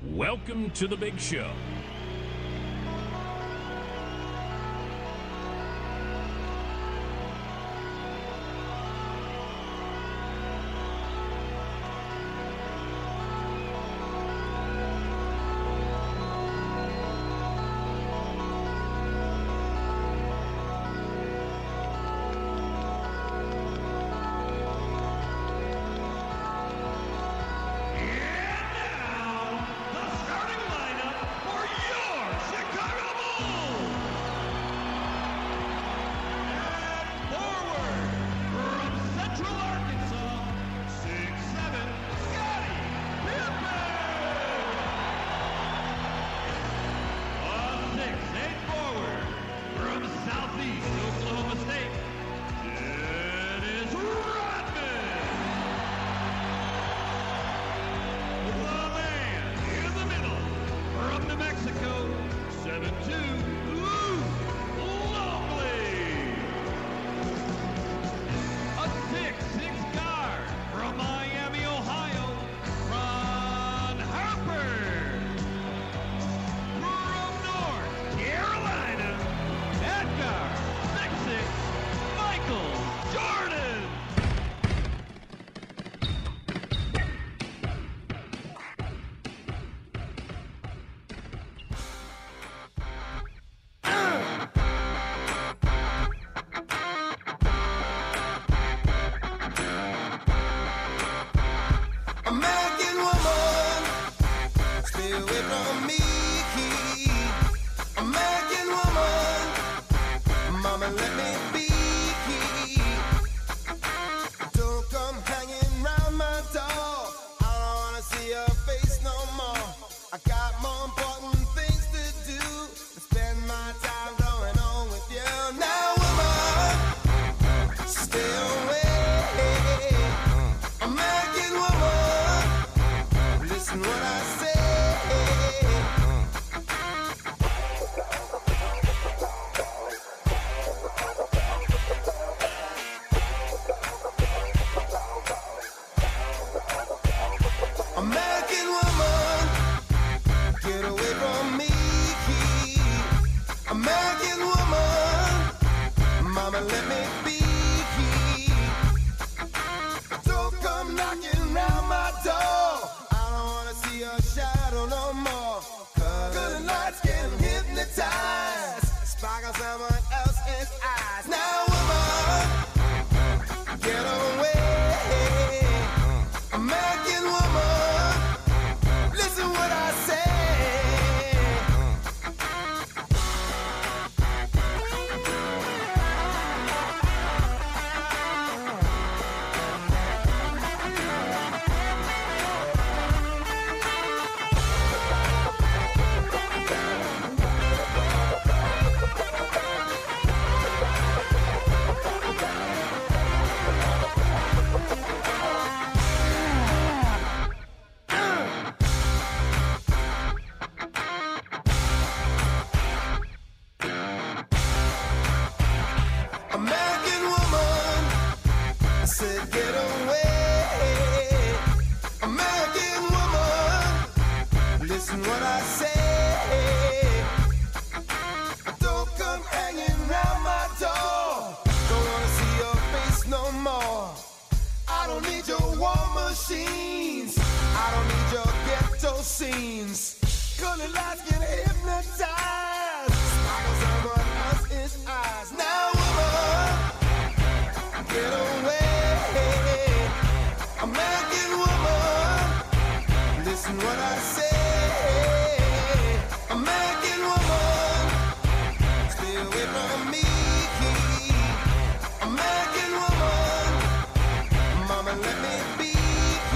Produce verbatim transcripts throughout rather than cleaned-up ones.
Welcome to the big show.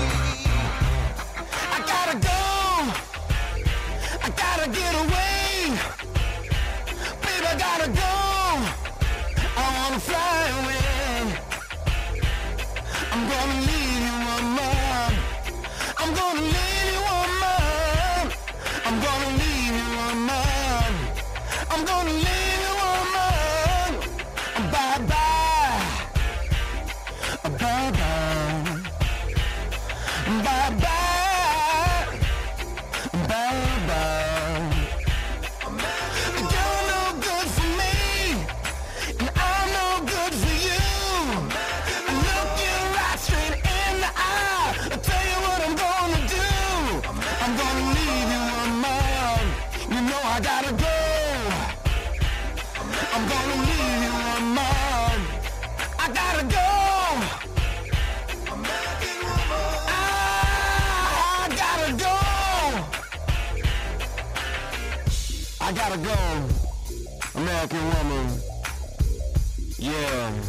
I gotta get away. gotta go, American woman. Yeah.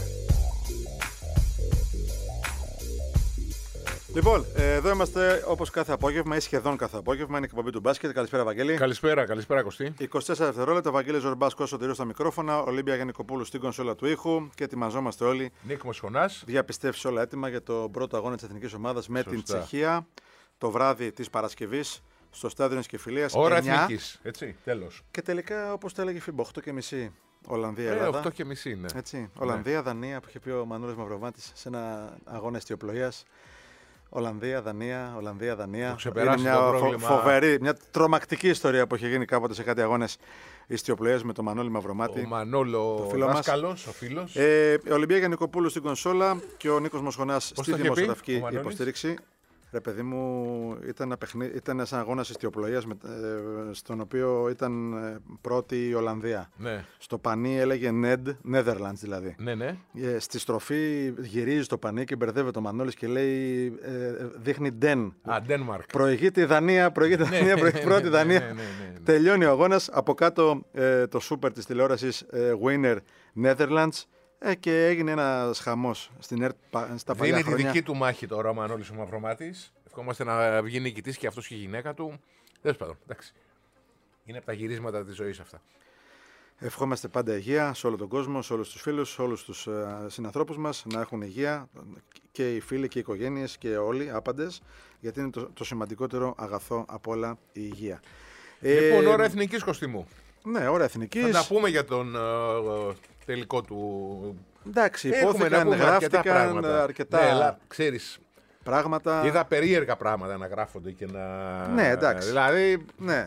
Λοιπόν, εδώ είμαστε όπως κάθε απόγευμα ή σχεδόν κάθε απόγευμα. Είναι η εκπομπή του μπάσκετ. Καλησπέρα, Βαγγέλη. Καλησπέρα, καλησπέρα, Κωστή. είκοσι τέσσερα δευτερόλεπτα. Βαγγέλης Ζορμπάς, Σωτηρίου στα μικρόφωνα. Ολύμπια Γιαννικοπούλου στην κονσόλα του ήχου. Και ετοιμαζόμαστε όλοι. Νίκ Μοσχονάς. Διαπιστεύσει όλα έτοιμα για τον πρώτο αγώνα της εθνικής ομάδας με την Τσεχία το βράδυ της Παρασκευής στο στάδιο της Κεφυλίας. Ώρα εθνικής. Έτσι, τέλος. Και τελικά, όπως τα έλεγε η Φίμπο, οκτώ και μισή. Ολλανδία, ε, Ελλάδα. οκτώ και μισή, ναι. Έτσι. Ολλανδία, ναι. Δανία, που είχε πει ο Μανώλης Μαυροβάτης σε ένα αγώνα εστιοπλοείας. Ολλανδία, Δανία, Ολλανδία, Δανία. Είναι μια το πρόβλημα... φοβερή, μια τρομακτική ιστορία που είχε γίνει κάποτε σε κάτι αγώνες εστιοπλοείας με τον Μανώλη Μαυρομάτη. Ο Μανώλο Δάσκαλος, ο φίλος. Ε, Ολυμπία Γιαννικοπούλου στην κονσόλα και ο Νίκος Μοσχονάς στη δημοσιογραφική υποστήριξη. Ρε παιδί μου, ήταν, παιχνί... ήταν ένας αγώνας εστιοπλοείας με... ε, στον οποίο ήταν ε, πρώτη η Ολλανδία. Ναι. Στο πανί έλεγε Ned, Netherlands δηλαδή. Ναι, ναι. Ε, στη στροφή γυρίζει το πανί και μπερδεύεται ο Μανώλης και λέει, ε, δείχνει Den. Α, Denmark. Προηγείται η Δανία, προηγείται η Δανία, προηγείται πρώτη Δανία. Ναι, ναι, ναι, ναι, ναι. Τελειώνει ο αγώνας, από κάτω ε, το σούπερ της τηλεόρασης ε, Winner Netherlands. Ε, και έγινε ένας χαμός στην ΕΡΤ στα παλιά Δίνει χρόνια. τη δική του μάχη τώρα ο Μανώλης ο Μαυρομάτης. Ευχόμαστε να βγει νικητής και αυτός και η γυναίκα του. Τέλος πάντων, εντάξει. Είναι από τα γυρίσματα της ζωής αυτά. Ευχόμαστε πάντα υγεία σε όλο τον κόσμο, σε όλους τους φίλους, σε όλους τους uh, συνανθρώπους μας να έχουν υγεία και οι φίλοι και οι οικογένειες και όλοι άπαντες, γιατί είναι το, το σημαντικότερο αγαθό από όλα η υγεία. Λοιπόν, ε, ώρα εθνικής, Κωστή μου. Ναι, ώρα εθνικής. Θα τα πούμε για τον uh, τελικό του. Εντάξει, υπόθηκαν, γράφτηκαν αρκετά, αρκετά ναι, αλλά, ξέρεις, πράγματα. Είδα περίεργα πράγματα να γράφονται και να. Ναι, εντάξει. Δηλαδή. Ναι.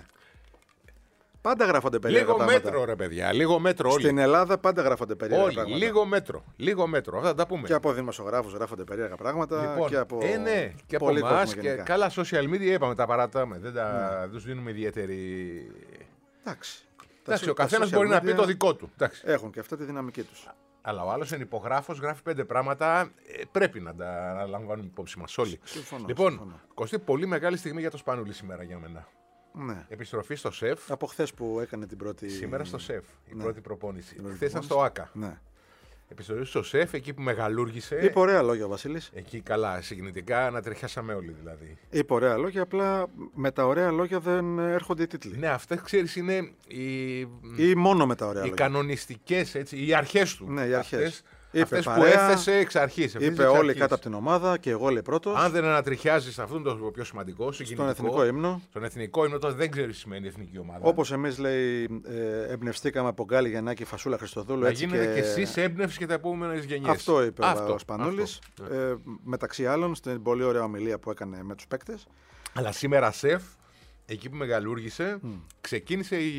Πάντα γράφονται περίεργα λίγο πράγματα. Λίγο μέτρο, ρε παιδιά. Λίγο μέτρο όλοι. Στην Ελλάδα πάντα γράφονται περίεργα όλοι, πράγματα. Λίγο μέτρο. Λίγο μέτρο. Αυτά τα πούμε. Και από δημοσιογράφους γράφονται περίεργα πράγματα. Λοιπόν, και από. Ε, ναι, και από εμάς. Και καλά, social media είπαμε, τα παρατάμε. Δεν τα ναι. τους δίνουμε ιδιαίτερη. Εντάξει. Εντάξει, ο καθένας μπορεί να πει το δικό του. Εντάξει. Έχουν και αυτά τη δυναμική τους. Αλλά ο άλλος είναι υπογράφος, γράφει πέντε πράγματα. Ε, πρέπει να τα να λαμβάνουμε υπόψη μας όλοι. Συμφωνώ, λοιπόν, συμφωνώ. Κωστή, πολύ μεγάλη στιγμή για το Σπανούλη σήμερα για μένα. Ναι. Επιστροφή στο ΣΕΦ. Από χθες που έκανε την πρώτη. Σήμερα στο ΣΕΦ. Η ναι. πρώτη προπόνηση. Χθες ήταν στο ΆΚΑ. Ναι. Επιστροφή στο ΣΕΦ, εκεί που μεγαλούργησε. Είπε ωραία λόγια ο Βασίλης. Εκεί καλά, συγκινητικά να τριχιάσαμε όλοι δηλαδή. Είπε ωραία λόγια, απλά με τα ωραία λόγια δεν έρχονται οι τίτλοι. Ναι, αυτές ξέρεις είναι οι. Ή μόνο με τα ωραία οι λόγια. Οι κανονιστικές, έτσι, οι αρχές του. Ναι, οι αρχές. Αυτές, είπε αυτές παρέα, που έθεσε εξ αρχής. Είπε όλοι κάτω από την ομάδα και εγώ λέει πρώτος. Αν δεν ανατριχιάζεις αυτόν το πιο σημαντικό, στον εθνικό ύμνο. Στον εθνικό ύμνο, τότε δεν ξέρει τι σημαίνει εθνική ομάδα. Όπως εμείς λέει, ε, εμπνευστήκαμε από Γκάλι Γιαννάκη, Φασούλα Χριστοδούλου. Να έτσι γίνετε και... κι εσείς έμπνευση και τα επόμενες γενιές. Αυτό είπε αυτό, ο Σπανούλης. Αυτό. Ε, μεταξύ άλλων, στην πολύ ωραία ομιλία που έκανε με τους παίκτες. Αλλά σήμερα ΣΕΦ, εκεί που μεγαλούργησε, mm. ξεκίνησε η...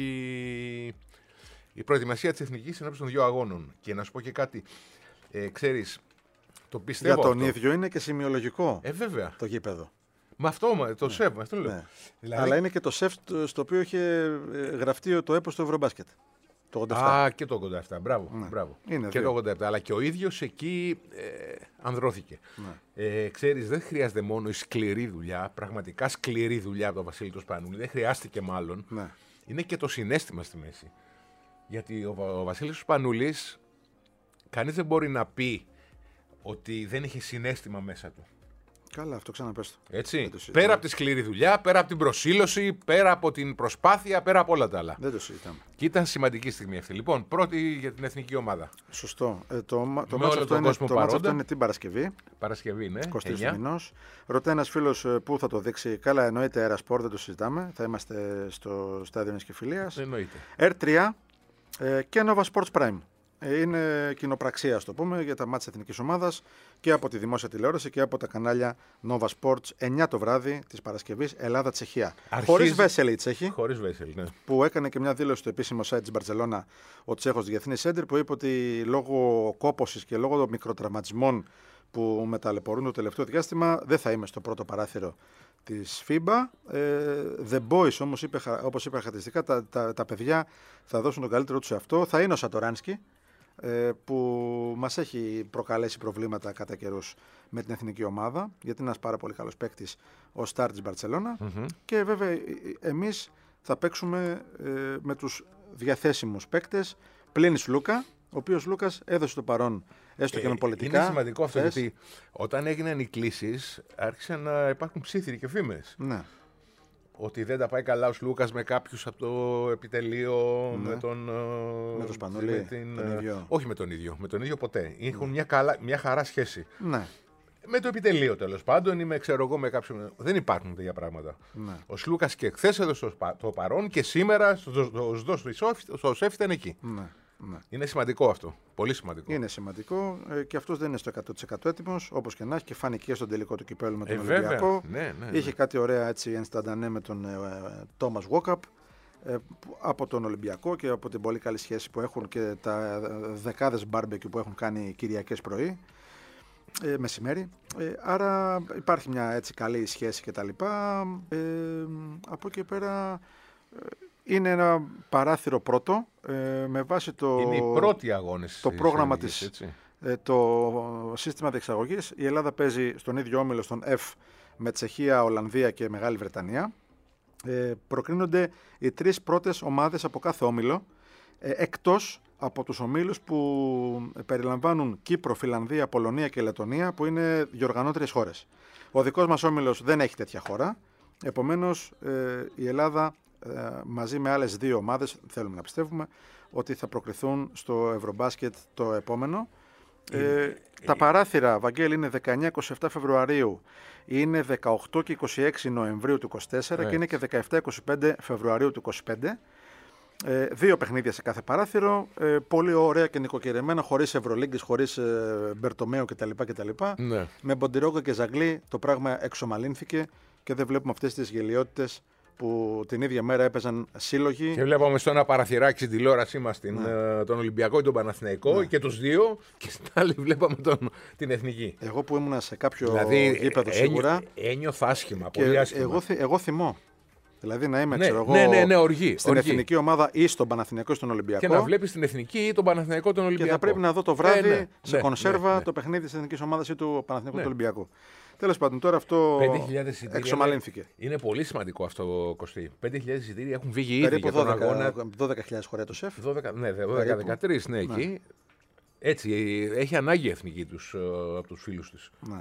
η προετοιμασία της εθνικής ενώπιση των δύο αγώνων. Και να σου πω και κάτι. Ε, ξέρεις, το πιστεύω. Για τον αυτό. ίδιο είναι και σημειολογικό ε, βέβαια. το γήπεδο. Με αυτό, το ναι. ΣΕΦ, με αυτό λέω. Ναι. Δηλαδή... Αλλά είναι και το ΣΕΦ στο οποίο είχε γραφτεί το έπος του Ευρωμπάσκετ. Το ογδόντα επτά. Α, και το ογδόντα επτά. Μπράβο. Ναι. Μπράβο. Είναι και δύο. το ογδόντα επτά. Αλλά και ο ίδιος εκεί ε, ανδρώθηκε. Ναι. Ε, ξέρεις, δεν χρειάζεται μόνο η σκληρή δουλειά, πραγματικά σκληρή δουλειά από τον Βασίλη του Σπανούλη. Δεν χρειάστηκε μάλλον. Ναι. Είναι και το συναίσθημα στη μέση. Γιατί ο, ο Βασίλης του Σπανούλης, κανείς δεν μπορεί να πει ότι δεν είχε συναίσθημα μέσα του. Καλά, αυτό ξαναπες το. Έτσι. Πέρα από τη σκληρή δουλειά, πέρα από την προσήλωση, πέρα από την προσπάθεια, πέρα από όλα τα άλλα. Δεν το συζητάμε. Και ήταν σημαντική στιγμή αυτή. Λοιπόν, πρώτη για την εθνική ομάδα. Σωστό. Ε, το το μάτς αυτό, αυτό είναι την Παρασκευή. Παρασκευή, ναι. εικοστή μηνός. Ρωτάει ένας φίλος πού θα το δείξει. Καλά, εννοείται Αέρα Σπορ, δεν το συζητάμε. Θα είμαστε στο στάδιο της Κεφυλίας. Εννοείται. Ερ τρία ε, και Nova Sports Prime. Είναι κοινοπραξία, ας το πούμε, για τα μάτια της εθνικής ομάδας και από τη δημόσια τηλεόραση και από τα κανάλια Nova Sports εννιά το βράδυ της Παρασκευής Ελλάδα-Τσεχία. Αρχίζει... Χωρίς Βέσελη η Τσέχη. Χωρίς Βέσελη, ναι. Που έκανε και μια δήλωση στο επίσημο site της Μπαρτσελώνα ο Τσέχος Διεθνής Σέντερ που είπε ότι λόγω κόπωσης και λόγω των μικροτραυματισμών που με ταλαιπωρούν το τελευταίο διάστημα δεν θα είμαι στο πρώτο παράθυρο της φίμπα. Ε, the Boys όμως είπε, όπως είπε χαρακτηριστικά, τα, τα, τα παιδιά θα δώσουν τον καλύτερο τους σε αυτό. Θα είναι ο Σατοράνσκι, ε, που μας έχει προκαλέσει προβλήματα κατά καιρούς με την εθνική ομάδα, γιατί είναι ένας πάρα πολύ καλός παίκτης ο Στάρ της Μπαρτσελώνα. Mm-hmm. Και βέβαια εμείς θα παίξουμε ε, με τους διαθέσιμους παίκτες, πλην Λούκα, ο οποίος Λούκας έδωσε το παρόν, έστω και με πολιτικά. Είναι σημαντικό αυτό, θες. γιατί όταν έγιναν οι κλήσεις, άρχισαν να υπάρχουν ψήθυροι και φήμες. Ναι. Ότι δεν τα πάει καλά ο Λούκας με κάποιους από το επιτελείο, Ναι. με τον. Με τον Σπανούλη, με την, τον ίδιο. Όχι με τον ίδιο, με τον ίδιο ποτέ. Έχουν μια, καλά, μια χαρά σχέση. Ναι. Με το επιτελείο τέλος πάντων ή με, ξέρω εγώ, με κάποιον. Δεν υπάρχουν τέτοια πράγματα. Ναι. Ο Σλούκας και χθε έδωσε το παρόν και σήμερα στο ΣΔΟ στο ΣΕΦ ήταν εκεί. Ναι. Ναι. Είναι σημαντικό αυτό. Πολύ σημαντικό. Είναι σημαντικό ε, και αυτός δεν είναι στο εκατό τοις εκατό έτοιμος, όπως και να έχει, και φάνηκε στον τελικό του κυπέλλου με τον Ε, βέβαια. Ολυμπιακό. Ναι, ναι, ναι. Είχε κάτι ωραία έτσι ενσταντανέ με τον Τόμας ε, Walkup ε, από τον Ολυμπιακό και από την πολύ καλή σχέση που έχουν και τα δεκάδες μπάρμπεκιου που έχουν κάνει Κυριακές πρωί, ε, μεσημέρι. Ε, άρα υπάρχει μια έτσι καλή σχέση κτλ. Ε, από εκεί πέρα ε, είναι ένα παράθυρο πρώτο ε, με βάση το, Είναι οι πρώτοι αγώνες. το της πρόγραμμα Εθνικής, της, έτσι. ε, το σύστημα διεξαγωγής. Η Ελλάδα παίζει στον ίδιο όμιλο, στον F, με Τσεχία, Ολλανδία και Μεγάλη Βρετανία. Ε, προκρίνονται οι τρεις πρώτες ομάδες από κάθε όμιλο, ε, εκτός από τους ομίλους που περιλαμβάνουν Κύπρο, Φιλανδία, Πολωνία και Λετονία, που είναι διοργανώτριες χώρες. Ο δικός μας όμιλος δεν έχει τέτοια χώρα, επομένως ε, η Ελλάδα ε, μαζί με άλλες δύο ομάδες, θέλουμε να πιστεύουμε, ότι θα προκριθούν στο Ευρωμπάσκετ το επόμενο. Ε, ε, τα παράθυρα, Βαγγέλη, είναι δεκαεννιά είκοσι επτά Φεβρουαρίου, είναι δεκαοκτώ και είκοσι έξι Νοεμβρίου του είκοσι τέσσερα ε. και είναι και δεκαεπτά είκοσι πέντε Φεβρουαρίου του είκοσι πέντε. Ε, δύο παιχνίδια σε κάθε παράθυρο, ε, πολύ ωραία και νοικοκυρεμένα, χωρίς Ευρωλίγκες, χωρίς ε, Μπερτομέο κτλ. κτλ. Ναι. Με Μποντιρόγκο και Ζαγλί το πράγμα εξομαλύνθηκε και δεν βλέπουμε αυτές τις γελιότητες που την ίδια μέρα έπαιζαν σύλλογοι. Και βλέπαμε στο ένα παραθυράκι στην τηλεόρασή μας την, Ναι. τον Ολυμπιακό και τον Παναθηναϊκό, Ναι. και τους δύο, και στην άλλη βλέπαμε τον, την Εθνική. Εγώ που ήμουνα σε κάποιο Δηλαδή γήπεδο ένιω, σίγουρα. ένιωθα άσχημα, Και πολύ άσχημα. εγώ, θυ- εγώ θυμώ. Δηλαδή να είμαι, Ναι, ξέρω εγώ, ναι, ναι, ναι, οργή, στην οργή. εθνική ομάδα ή στον Παναθηναϊκό ή στον Ολυμπιακό. Και να βλέπεις την Εθνική ή τον Παναθηναϊκό τον Ολυμπιακό. Και θα πρέπει να δω το βράδυ Ναι, ναι, σε ναι, κονσέρβα ναι, ναι. το παιχνίδι της εθνικής ομάδας ή του Παναθηναϊκού Ναι. του Ολυμπιακού. Τέλος πάντων, τώρα αυτό πέντε χιλιάδες εισιτήρια εξομαλύνθηκε. Είναι, είναι πολύ σημαντικό αυτό, Κωστή. πέντε χιλιάδες εισιτήρια έχουν βγει ήδη Περίπου για τον αγώνα. δώδεκα χιλιάδες χωράει το ΣΕΦ. δώδεκα, ναι, δώδεκα δεκατρία, ναι, εκεί. Έτσι, έχει ανάγκη η εθνική τους, ε, από τους φίλους της. Ναι.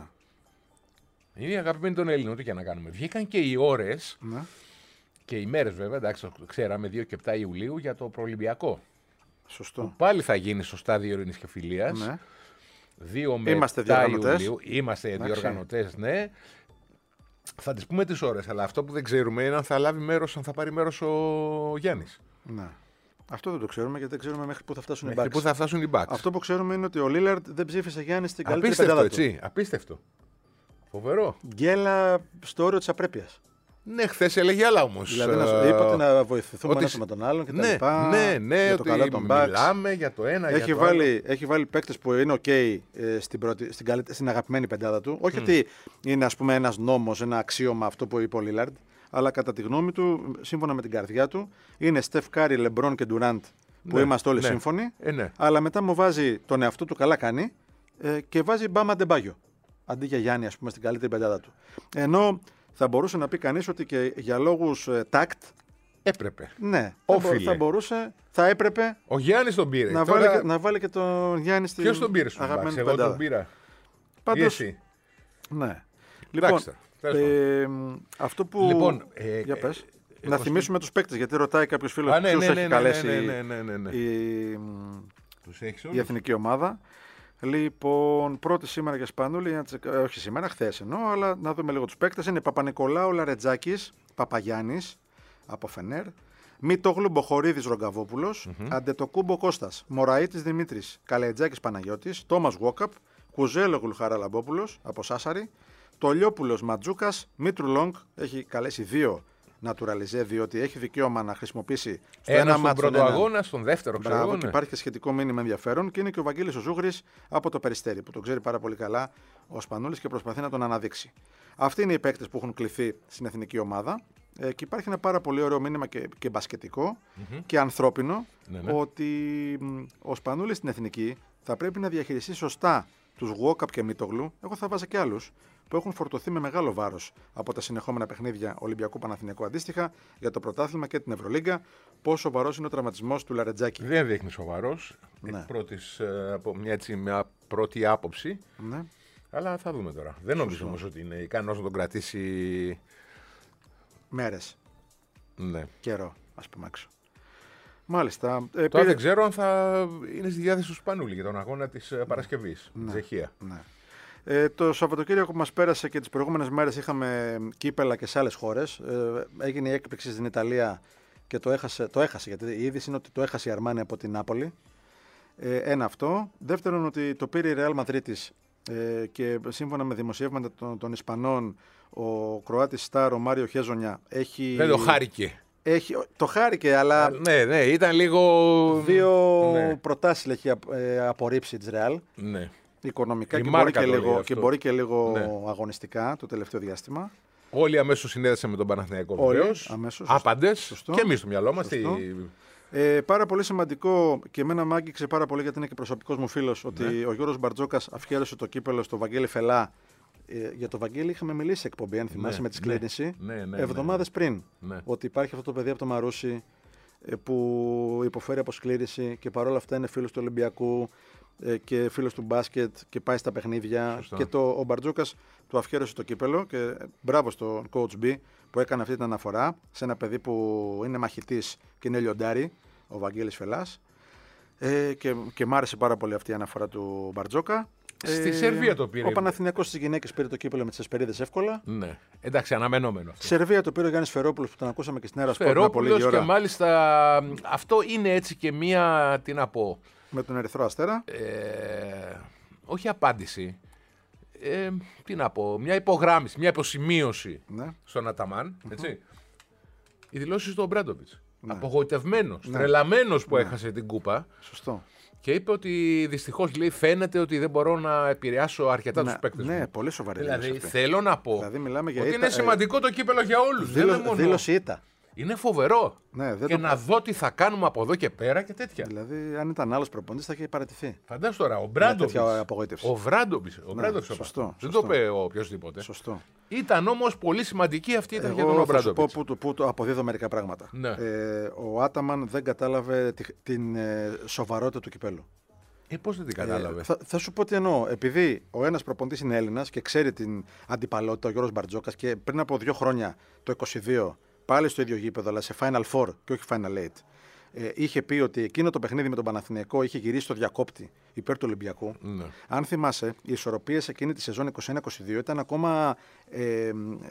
Είναι η αγαπημένη των Ελλήνων, ό,τι και να κάνουμε. Βγήκαν και οι ώρες Ναι. και οι μέρες, βέβαια, εντάξει, το ξέραμε, δύο και επτά Ιουλίου για το προολυμπιακό. Σωστό. Πάλι θα γίνει στο στάδιο Ειρήνης και Φιλίας. Ναι. δύο με Είμαστε επτά διοργανωτές. Ιουλίου. Είμαστε Εντάξει. διοργανωτές, ναι. Θα τις πούμε τις ώρες, αλλά αυτό που δεν ξέρουμε είναι αν θα λάβει μέρος, αν θα πάρει μέρος ο Γιάννης. Ναι. Αυτό δεν το ξέρουμε γιατί δεν ξέρουμε μέχρι πού θα φτάσουν οι Μέχρι Bucks. πού θα φτάσουν οι Bucks. Αυτό που ξέρουμε είναι ότι ο Λίλαρντ δεν ψήφισε Γιάννη στην καλύτερη Απίστευτο, πεντάδα του. έτσι. Απίστευτο. Φοβερό. Γκέλα στο όριο της απρέπειας. Ναι, χθες έλεγε άλλα όμως. Δηλαδή να σου Ε, είπατε να βοηθηθούμε ότι- ένας με τον άλλον και τα Ναι, λοιπά. ναι, ναι, για το ότι καλό των Bucks. μιλάμε για το ένα, για Έχει το βάλει, έχει βάλει παίκτες που είναι ok ε, στην, πρώτη, στην, καλή, στην αγαπημένη πεντάδα του. Όχι ότι είναι ας πούμε ένας νόμος, ένα αξίωμα αυτό που είπε ο Λίλαρντ, αλλά κατά τη γνώμη του, σύμφωνα με την καρδιά του, είναι Στεφ Κάρι, Λεμπρόν και Ντουράντ που Ναι, είμαστε όλοι ναι. σύμφωνοι. Ε, ναι. Αλλά μετά μου βάζει τον εαυτό του, καλά κάνει, ε, και βάζει Μπάμα Ντεμπάγιο. Αντί για Γιάννη, ας πούμε, στην καλύτερη πεντάδα του. Ενώ θα μπορούσε να πει κανείς ότι και για λόγους ε, τάκτ, Έπρεπε. ναι, θα, μπο- Όφιλε. θα μπορούσε, θα έπρεπε Ο Γιάννης τον πήρε. να, Τώρα... βάλει και, να βάλει και τον Γιάννη στην Ποιος τον πήρε στους Bucks? αγαπημένη Εγώ πεντάδα. τον πήρα. Ή Πάντως, εσύ. ναι. Εντάξει, Λοιπόν, τέλος πάντων. ε, αυτό που... Λοιπόν, ε, για ε, πες. ε, να ε, θυμίσουμε τους παίκτες, γιατί ρωτάει κάποιος φίλος Α, ναι, ποιους ναι, έχει ναι, ναι, καλέσει ναι, ναι, ναι, ναι, ναι. η, Τους έχεις η όλους? εθνική ομάδα. Λοιπόν, πρώτη σήμερα για Σπανούλη, να τσεκα- ε, όχι σήμερα, χθες εννοώ, αλλά να δούμε λίγο τους παίκτες. Είναι Παπα-Νικολάου Λαρετζάκης, Παπαγιάννης από Φενέρ, Μητόγλου Μποχορίδης Ρογκαβόπουλος, Αντετοκούμπο Κώστας, Μωραΐτης Δημήτρης, Καλετζάκης Παναγιώτης, Τόμας Γουόκαπ, Κουζέλογλου Χαραλαμπόπουλος από Σάσαρη, Τολιόπουλος Ματζούκας, Μήτρου Λόγκ, έχει καλέσει δύο νατουραλιζέ, διότι έχει δικαίωμα να χρησιμοποιήσει στο Ένα ένα στον μάτσο πρώτο ένα- αγώνα, στον δεύτερο, ξέρω Μπράβο, εγώ, και ναι. υπάρχει και σχετικό μήνυμα ενδιαφέρον, και είναι και ο Βαγγέλης ο Ζούγρης από το Περιστέρι, που τον ξέρει πάρα πολύ καλά ο Σπανούλης και προσπαθεί να τον αναδείξει. Αυτοί είναι οι παίκτες που έχουν κληθεί στην εθνική ομάδα. Ε, και υπάρχει ένα πάρα πολύ ωραίο μήνυμα και, και μπασκετικό και ανθρώπινο, Ναι, ναι. ότι μ, ο Σπανούλης στην εθνική θα πρέπει να διαχειριστεί σωστά τους Γουόκαπ και Μήτογλου. Εγώ θα βάζα και άλλους, που έχουν φορτωθεί με μεγάλο βάρος από τα συνεχόμενα παιχνίδια Ολυμπιακού Παναθηναϊκού αντίστοιχα για το πρωτάθλημα και την Ευρωλίγκα. Πόσο σοβαρός είναι ο τραυματισμός του Λαρετζάκη? Δεν δείχνει σοβαρός. Ναι. Πρώτης, από μια, έτσι, μια πρώτη άποψη. Ναι. Αλλά θα δούμε τώρα. Δεν νομίζω όμως ότι είναι ικανός να τον κρατήσει. Μέρες. Ναι. Καιρό, ας πούμε έξω. Μάλιστα. Ε, Τώρα πήρε... δεν ξέρω αν θα είναι στη διάθεση του Σπανούλη για τον αγώνα της Παρασκευής. Ναι. Τσεχία. Ναι. Ε, το Σαββατοκύριακο που μας πέρασε και τις προηγούμενες μέρες είχαμε κύπελα και σε άλλες χώρες. Ε, έγινε η έκπληξη στην Ιταλία και το έχασε, το έχασε γιατί η είδηση είναι ότι το έχασε η Αρμάνι από την Νάπολη. Ε, ένα αυτό. Δεύτερον, ότι το πήρε η Ρεάλ Μαδρίτης ε, και σύμφωνα με δημοσιεύματα των, των Ισπανών, ο Κροάτης Στάρ, ο Μάριο Χέζονια, έχει. Δεν το χάρηκε. Έχει, το χάρηκε, αλλά. Ναι, ναι, ήταν λίγο. Δύο ναι. προτάσεις έχει ε, απορρίψει της Ρεάλ. Ναι. Οικονομικά Η και μπορεί και, λίγο, αυτό. και μπορεί και λίγο ναι. αγωνιστικά το τελευταίο διάστημα. Όλοι αμέσως συνέδεσαν με τον Παναθηναϊκό βεβαίως. Αμέσως. Άπαντες. Και εμείς στο μυαλό μας. Ε, πάρα πολύ σημαντικό και εμένα μ' άγγιξε πάρα πολύ γιατί είναι και προσωπικός μου φίλος ότι ναι. ο Γιώργος Μπαρτζόκας αφιέρωσε το κύπελο στο Βαγγέλη Φελά. Ε, για το Βαγγέλη είχαμε μιλήσει σε εκπομπή, αν θυμάσαι, ναι, με τη σκλήρινση. Ναι, ναι, ναι, εβδομάδες ναι. πριν. Ναι. Ότι υπάρχει αυτό το παιδί από το Μαρούσι ε, που υποφέρει από σκλήρινση και παρόλα αυτά είναι φίλος του Ολυμπιακού ε, και φίλος του μπάσκετ και πάει στα παιχνίδια. Σωστό. Και το, ο Μπαρτζόκας του αφιέρωσε το κύπελο και μπράβο στον coach B που έκανε αυτή την αναφορά σε ένα παιδί που είναι μαχητής και είναι λιοντάρι, ο Βαγγέλης Φελάς. Ε, και, και μ' άρεσε πάρα πολύ αυτή η αναφορά του Μπαρτζόκα. Στη ε, Σερβία το πήρε. Ο Παναθηναϊκός στις γυναίκες πήρε το κύπελο με τις Εσπερίδες εύκολα. Ναι. Εντάξει, αναμενόμενο αυτό. Σερβία το πήρε ο Γιάννης Φερόπουλος που τον ακούσαμε και στην Έρα Σπορ πριν από λίγη ώρα. Και μάλιστα αυτό είναι έτσι και μία, τι να πω. Με τον Ερυθρό Αστέρα. Ε, όχι απάντηση. Ε, τι να πω, μια υπογράμμιση, μια υποσημείωση Ναι. στον Αταμάν. Έτσι. Οι δηλώσεις του Ομπράντοβιτς. Ναι. Απογοητευμένος, Ναι. τρελαμένος που Ναι. έχασε την κούπα. Σωστό. Και είπε ότι δυστυχώς λέει, φαίνεται ότι δεν μπορώ να επηρεάσω αρκετά Ναι, τους παίκτες ναι, μου. πολύ σοβαρή Δηλαδή δήλωση αυτή. θέλω να πω Δηλαδή, μιλάμε για ότι ήττα, είναι ε, σημαντικό το κύπελο για όλους. Δήλω, δεν είναι μόνο... δήλωση ήττα. Είναι φοβερό. Ναι, δεν και το... να δω τι θα κάνουμε από εδώ και πέρα και τέτοια. Δηλαδή, αν ήταν άλλος προπονητής θα είχε παραιτηθεί. Φαντάσου τώρα, ο Με Μπράντοβιτς. τέτοια απογοήτευση. Ο Βράντοβιτς. Ο Ναι, Μπράντοβιτς σωστό, δεν σωστό. το είπε ο οποιοδήποτε. Σωστό. Ήταν όμως πολύ σημαντική αυτή ήταν για τον Εγώ θα σου πω Ομπράντοβιτς. που, του- που το αποδίδω μερικά πράγματα. Ναι. Ε, ο Άταμαν δεν κατάλαβε τη- την ε, σοβαρότητα του κυπέλου. Ε, πώς δεν την κατάλαβε. Ε, θα, θα σου πω τι εννοώ. Επειδή ο ένας προπονητής είναι Έλληνας και ξέρει την αντιπαλότητα, ο Γιώργος Μπαρτζόκας, και πριν από δύο χρόνια, το είκοσι δύο, πάλι στο ίδιο γήπεδο, αλλά σε Final Four και όχι Final Eight, ε, είχε πει ότι εκείνο το παιχνίδι με τον Παναθηναϊκό είχε γυρίσει στο διακόπτη υπέρ του Ολυμπιακού. Ναι. Αν θυμάσαι, οι ισορροπίες εκείνη τη σεζόν είκοσι ένα είκοσι δύο ήταν ακόμα ε, ε,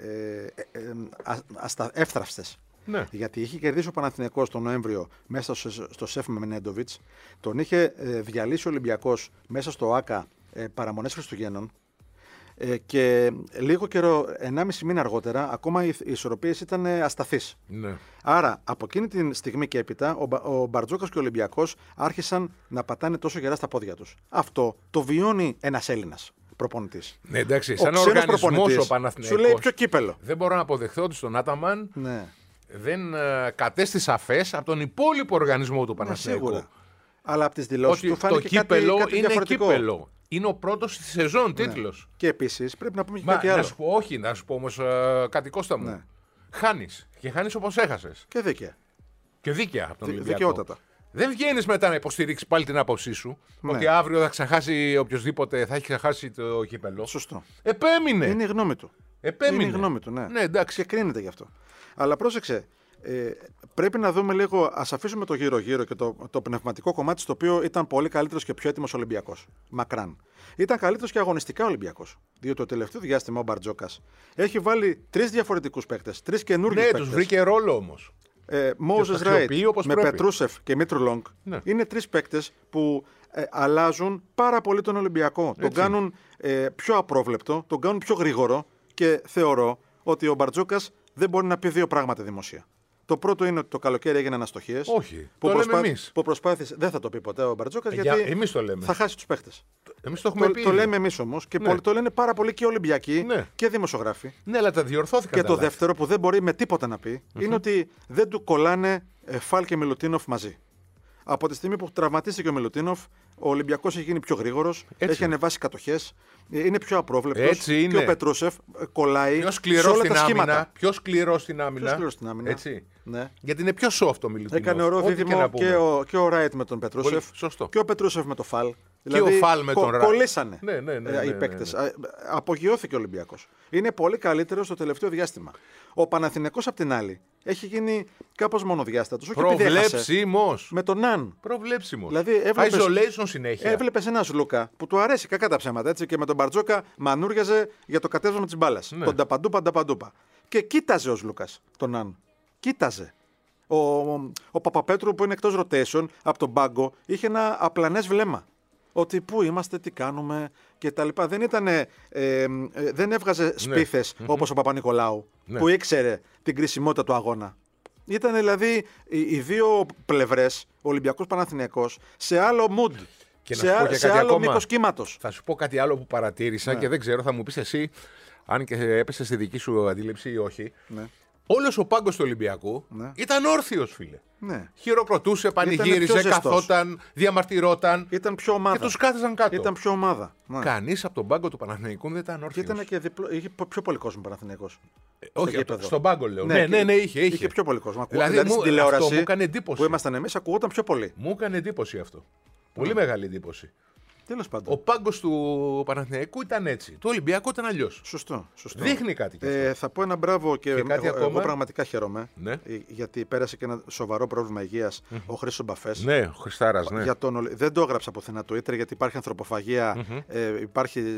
ε, ε, α- αστα- εύθραυστες. Ναι. Γιατί είχε κερδίσει ο Παναθηναϊκός τον Νοέμβριο μέσα στο, στο ΣΕΦ με Μενέντοβιτς. Τον είχε ε, διαλύσει ο Ολυμπιακός μέσα στο ΆΚΑ ε, παραμονές Χριστουγέννων. Ε, και λίγο καιρό, ενάμιση μήνα αργότερα, ακόμα οι, οι ισορροπίες ήταν ε, ασταθείς. Ναι. Άρα, από εκείνη τη στιγμή και έπειτα, ο, Μπα- ο Μπαρτζόκας και ο Ολυμπιακός άρχισαν να πατάνε τόσο γερά στα πόδια τους. Αυτό το βιώνει ένας Έλληνας προπονητής. Ναι, εντάξει, Ο σαν ξένος οργανισμός προπονητής ο Παναθηναϊκός. σου λέει ποιο κύπελο. Δεν μπορώ να αποδεχθώ ότι στον Άταμαν Ναι, δεν ε, κατέστη σαφές από τον υπόλοιπο οργανισμό του ναι, Παναθηναϊκού. σίγουρα. Αλλά από τις δηλώσεις Ότι του το φάνηκε κύπελο κάτι, κάτι είναι διαφορετικό. κύπελο. Είναι ο πρώτος στη σεζόν τίτλος. Και επίσης πρέπει να πούμε και Μα, κάτι να άλλο. σου πω, όχι, να σου πω όμως ε, κάτι Κώστα μου. Ναι. Χάνεις. Και χάνεις όπως έχασες. Και δίκαια. Και δίκαια από τον Δι- Ολυμπιακό. δικαιότατα. Δεν βγαίνεις μετά να υποστηρίξεις πάλι την άποψή σου. Ναι. Ότι αύριο θα ξεχάσει οποιοδήποτε, θα έχει ξεχάσει το κύπελο. Σωστό. Επέμεινε. Είναι η γνώμη του. Επέμεινε. Είναι η γνώμη του, ναι. Ναι, εντάξει. Και κρίνεται γι' αυτό. Αλλά πρόσεξε, ε, πρέπει να δούμε λίγο, ας αφήσουμε το γύρω-γύρω και το, το πνευματικό κομμάτι, στο οποίο ήταν πολύ καλύτερος και πιο έτοιμος Ολυμπιακός. Μακράν. Ήταν καλύτερος και αγωνιστικά Ολυμπιακός. Διότι το τελευταίο διάστημα ο Μπαρτζόκας έχει βάλει τρεις διαφορετικούς παίκτες, τρεις καινούργιους Ναι, παίκτες. τους βρήκε ρόλο όμως. Ε, Και Moses τους αξιοποιεί Wright όπως με πρέπει. Πετρούσεφ και Μήτρου Λόγκ Ναι. είναι τρεις παίκτες που ε, αλλάζουν πάρα πολύ τον Ολυμπιακό. Τον Έτσι. κάνουν ε, πιο απρόβλεπτο, τον κάνουν πιο γρήγορο και θεωρώ ότι ο Μπαρτζόκας δεν μπορεί να πει δύο πράγματα δημοσία. Το πρώτο είναι ότι το καλοκαίρι έγιναν αστοχίες. Όχι. Το λέμε εμείς. Που προσπάθησε. Δεν θα το πει ποτέ ο Μπαρτζόκας Ε, γιατί για- εμείς το λέμε. θα χάσει τους παίκτες. Εμείς το έχουμε Το, πει. το λέμε εμείς όμως και Ναι. πολλοί- το λένε πάρα πολύ και οι Ολυμπιακοί Ναι. και δημοσιογράφοι. Ναι, αλλά τα διορθώθηκαν. Και τα το λάθη. δεύτερο που δεν μπορεί με τίποτα να πει είναι ότι δεν του κολλάνε ε, Φάλ και Μιλουτίνοφ μαζί. Από τη στιγμή που τραυματίστηκε ο Μιλουτίνοφ, ο Ολυμπιακός έχει γίνει πιο γρήγορος, έχει ανεβάσει κατοχές, είναι πιο απρόβλεπτος. Και ο Πετρούσεφ κολλάει πιο σε σκληρός όλα στην τα άμυνα. σχήματα. Πιο σκληρός στην άμυνα. Πιο σκληρός στην άμυνα. Έτσι. Ναι. Γιατί είναι πιο soft ο Μιλουτίνοφ. Έκανε ωραίο δίδυμο και, και, ο, και ο Ράιτ με τον Πετρούσεφ. Σωστό. Και ο Πετρούσεφ με το Φαλ. Και δηλαδή, ο Φαλ με τον Ράιτ. Κολλήσανε ναι, ναι, ναι, ναι, οι ναι, παίκτες. ναι, ναι. Απογειώθηκε ο Ολυμπιακός. Είναι πολύ καλύτερο στο τελευταίο διάστημα. Ο Παναθηναϊκός απ' την άλλη έχει γίνει κάπως μονοδιάστατος. Προβλέψιμος. Με τον Ναν. Προβλέψιμος. Δηλαδή, έβλεπες, isolation συνέχεια. Έβλεπες ένα Λούκα που του αρέσει κακά τα ψέματα έτσι, και με τον Μπαρτζόκα μανούριαζε για το κατέβασμα της μπάλας. Ναι. Τον ταπαντούπα, ταπαντούπα. Και κοίταζε ο Λούκας τον Ναν. Κοίταζε. Ο, ο, ο Παπαπέτρου που είναι εκτός rotation από τον πάγκο είχε ένα απλανές βλέμμα. Ότι πού είμαστε, τι κάνουμε κτλ. Δεν, ήτανε, ε, ε, δεν έβγαζε σπίθες ναι. όπως ο Παπα-Νικολάου ναι. που ήξερε την κρισιμότητα του αγώνα. Ήταν δηλαδή οι, οι δύο πλευρές, ο Ολυμπιακός Παναθηναϊκός, σε άλλο mood. Και σε, α, σε άλλο μήκος κύματος. Θα σου πω κάτι άλλο που παρατήρησα ναι. και δεν ξέρω, θα μου πεις εσύ αν και έπεσε στη δική σου αντίληψη ή όχι. Ναι. Όλος ο πάγκος του Ολυμπιακού ναι. ήταν όρθιος, φίλε. Ναι. Χειροκροτούσε, πανηγύριζε, καθόταν, διαμαρτυρόταν. Ήταν πιο ομάδα. Και τους κάθισαν κάτω. Ήταν πιο ομάδα. Ναι. Κανείς από τον πάγκο του Παναθηναϊκού δεν ήταν όρθιος. Και ήταν και διπλό, είχε πιο πολύ κόσμο Παναθηναϊκός. Ε, όχι, στο στον πάγκο λέω. Ναι, ναι, ναι, ναι είχε, είχε. Είχε πιο πολύ κόσμο. Δηλαδή, δηλαδή μου, στην τηλεόραση που ήμασταν εμείς ακουγόταν πιο πολύ. Μου έκανε εντύπωση αυτό. Πολύ mm. μεγάλη εντύπωση. Τέλος πάντων. Ο πάγκος του Παναθηναϊκού ήταν έτσι. Του Ολυμπιακού ήταν αλλιώς. Σωστό, σωστό. Δείχνει κάτι κι αυτό. Ε, θα πω ένα μπράβο και, και κάτι εγώ, ακόμα. εγώ πραγματικά χαίρομαι. Ναι. Γιατί πέρασε και ένα σοβαρό πρόβλημα υγείας mm-hmm. ο Χρήστος Μπαφές. Ναι, ο Χριστάρας. Ναι. Για τον, δεν το έγραψα πουθενά Twitter γιατί υπάρχει ανθρωποφαγία, mm-hmm. ε, υπάρχει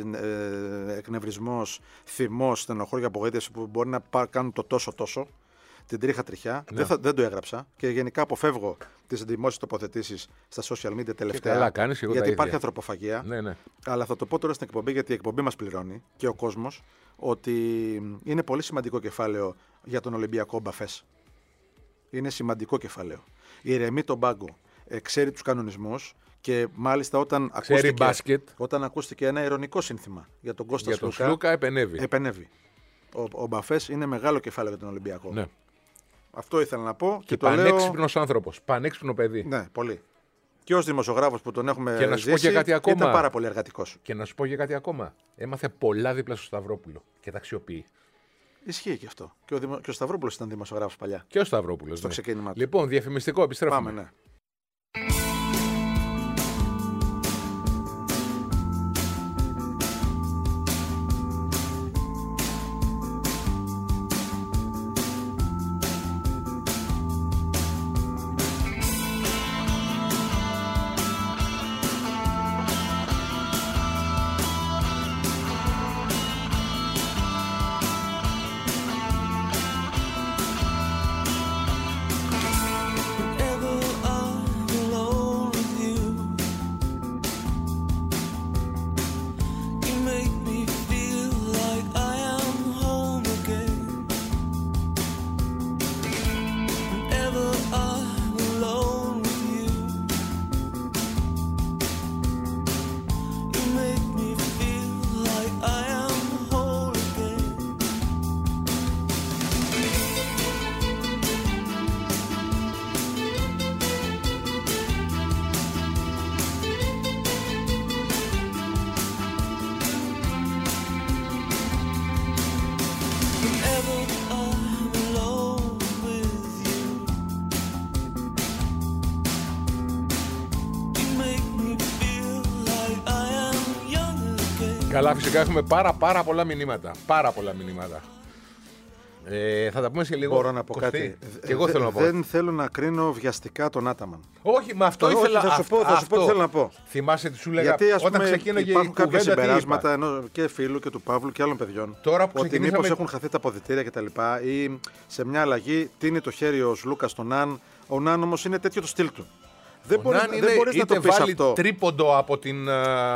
ε, εκνευρισμός, θυμός, στενοχώρια, απογοήτευση που μπορεί να πά, κάνουν το τόσο τόσο. Την τρίχα τριχιά. Ναι. Δεν, θα, δεν το έγραψα και γενικά αποφεύγω τις δημόσιες τοποθετήσεις στα social media τελευταία. Καλά κάνεις, εγώ γιατί τα υπάρχει ίδια. ανθρωποφαγία. Ναι, ναι. Αλλά θα το πω τώρα στην εκπομπή γιατί η εκπομπή μας πληρώνει και ο κόσμος ότι είναι πολύ σημαντικό κεφάλαιο για τον Ολυμπιακό Μπαφές. Είναι σημαντικό κεφάλαιο. Ηρεμεί τον πάγκο. Ε, ξέρει τους κανονισμούς και μάλιστα όταν ακούστηκε, όταν ακούστηκε ένα ειρωνικό σύνθημα για τον Κώστα για τον Σλούκα, Σλούκα επενεύει. επενεύει. Ο, ο Μπαφές είναι μεγάλο κεφάλαιο για τον Ολυμπιακό. Ναι. Αυτό ήθελα να πω. Και, και πανέξυπνος λέω... άνθρωπος. Πανέξυπνο παιδί. Ναι, πολύ. Και ως δημοσιογράφος που τον έχουμε και να σου ζήσει, πω και κάτι ακόμα. Ήταν πάρα πολύ εργατικός. Και να σου πω και κάτι ακόμα. Έμαθε πολλά δίπλα στο Σταυρόπουλο και τα αξιοποιεί. Ισχύει και αυτό. Και ο, Δημο... και ο Σταυρόπουλος ήταν δημοσιογράφος παλιά. Και ο Σταυρόπουλος. Στο ναι. ξεκίνημα του. Λοιπόν, διαφημιστικό, επιστρέφουμε. Πάμε, ναι. Καλά, φυσικά έχουμε πάρα πάρα πολλά μηνύματα. Πάρα πολλά μηνύματα. Ε, θα τα πούμε σε λίγο. Μπορώ να πω Κωστή. κάτι. Και εγώ Δε, θέλω να πω. Δεν θέλω να κρίνω βιαστικά τον Άταμαν. Όχι, με αυτό όχι, ήθελα θα σου πω, θα σου πω τι θέλω να πω. Θυμάσαι τι σου λέγα. Γιατί ας όταν πούμε, ξεκίναγε υπάρχουν η κάποια κουβέντα, συμπεράσματα ενώ και φίλου και του Παύλου και άλλων παιδιών. Τώρα που ότι μήπως έχουν χαθεί τα αποδυτήρια κτλ. Ή σε μια αλλαγή τίνει το χέρι ο Λούκα στον Ναν. Ο Ναν όμως είναι τέτοιο το στυλ του. Δεν μπορεί να το πει αυτό. Τρίποντο από την.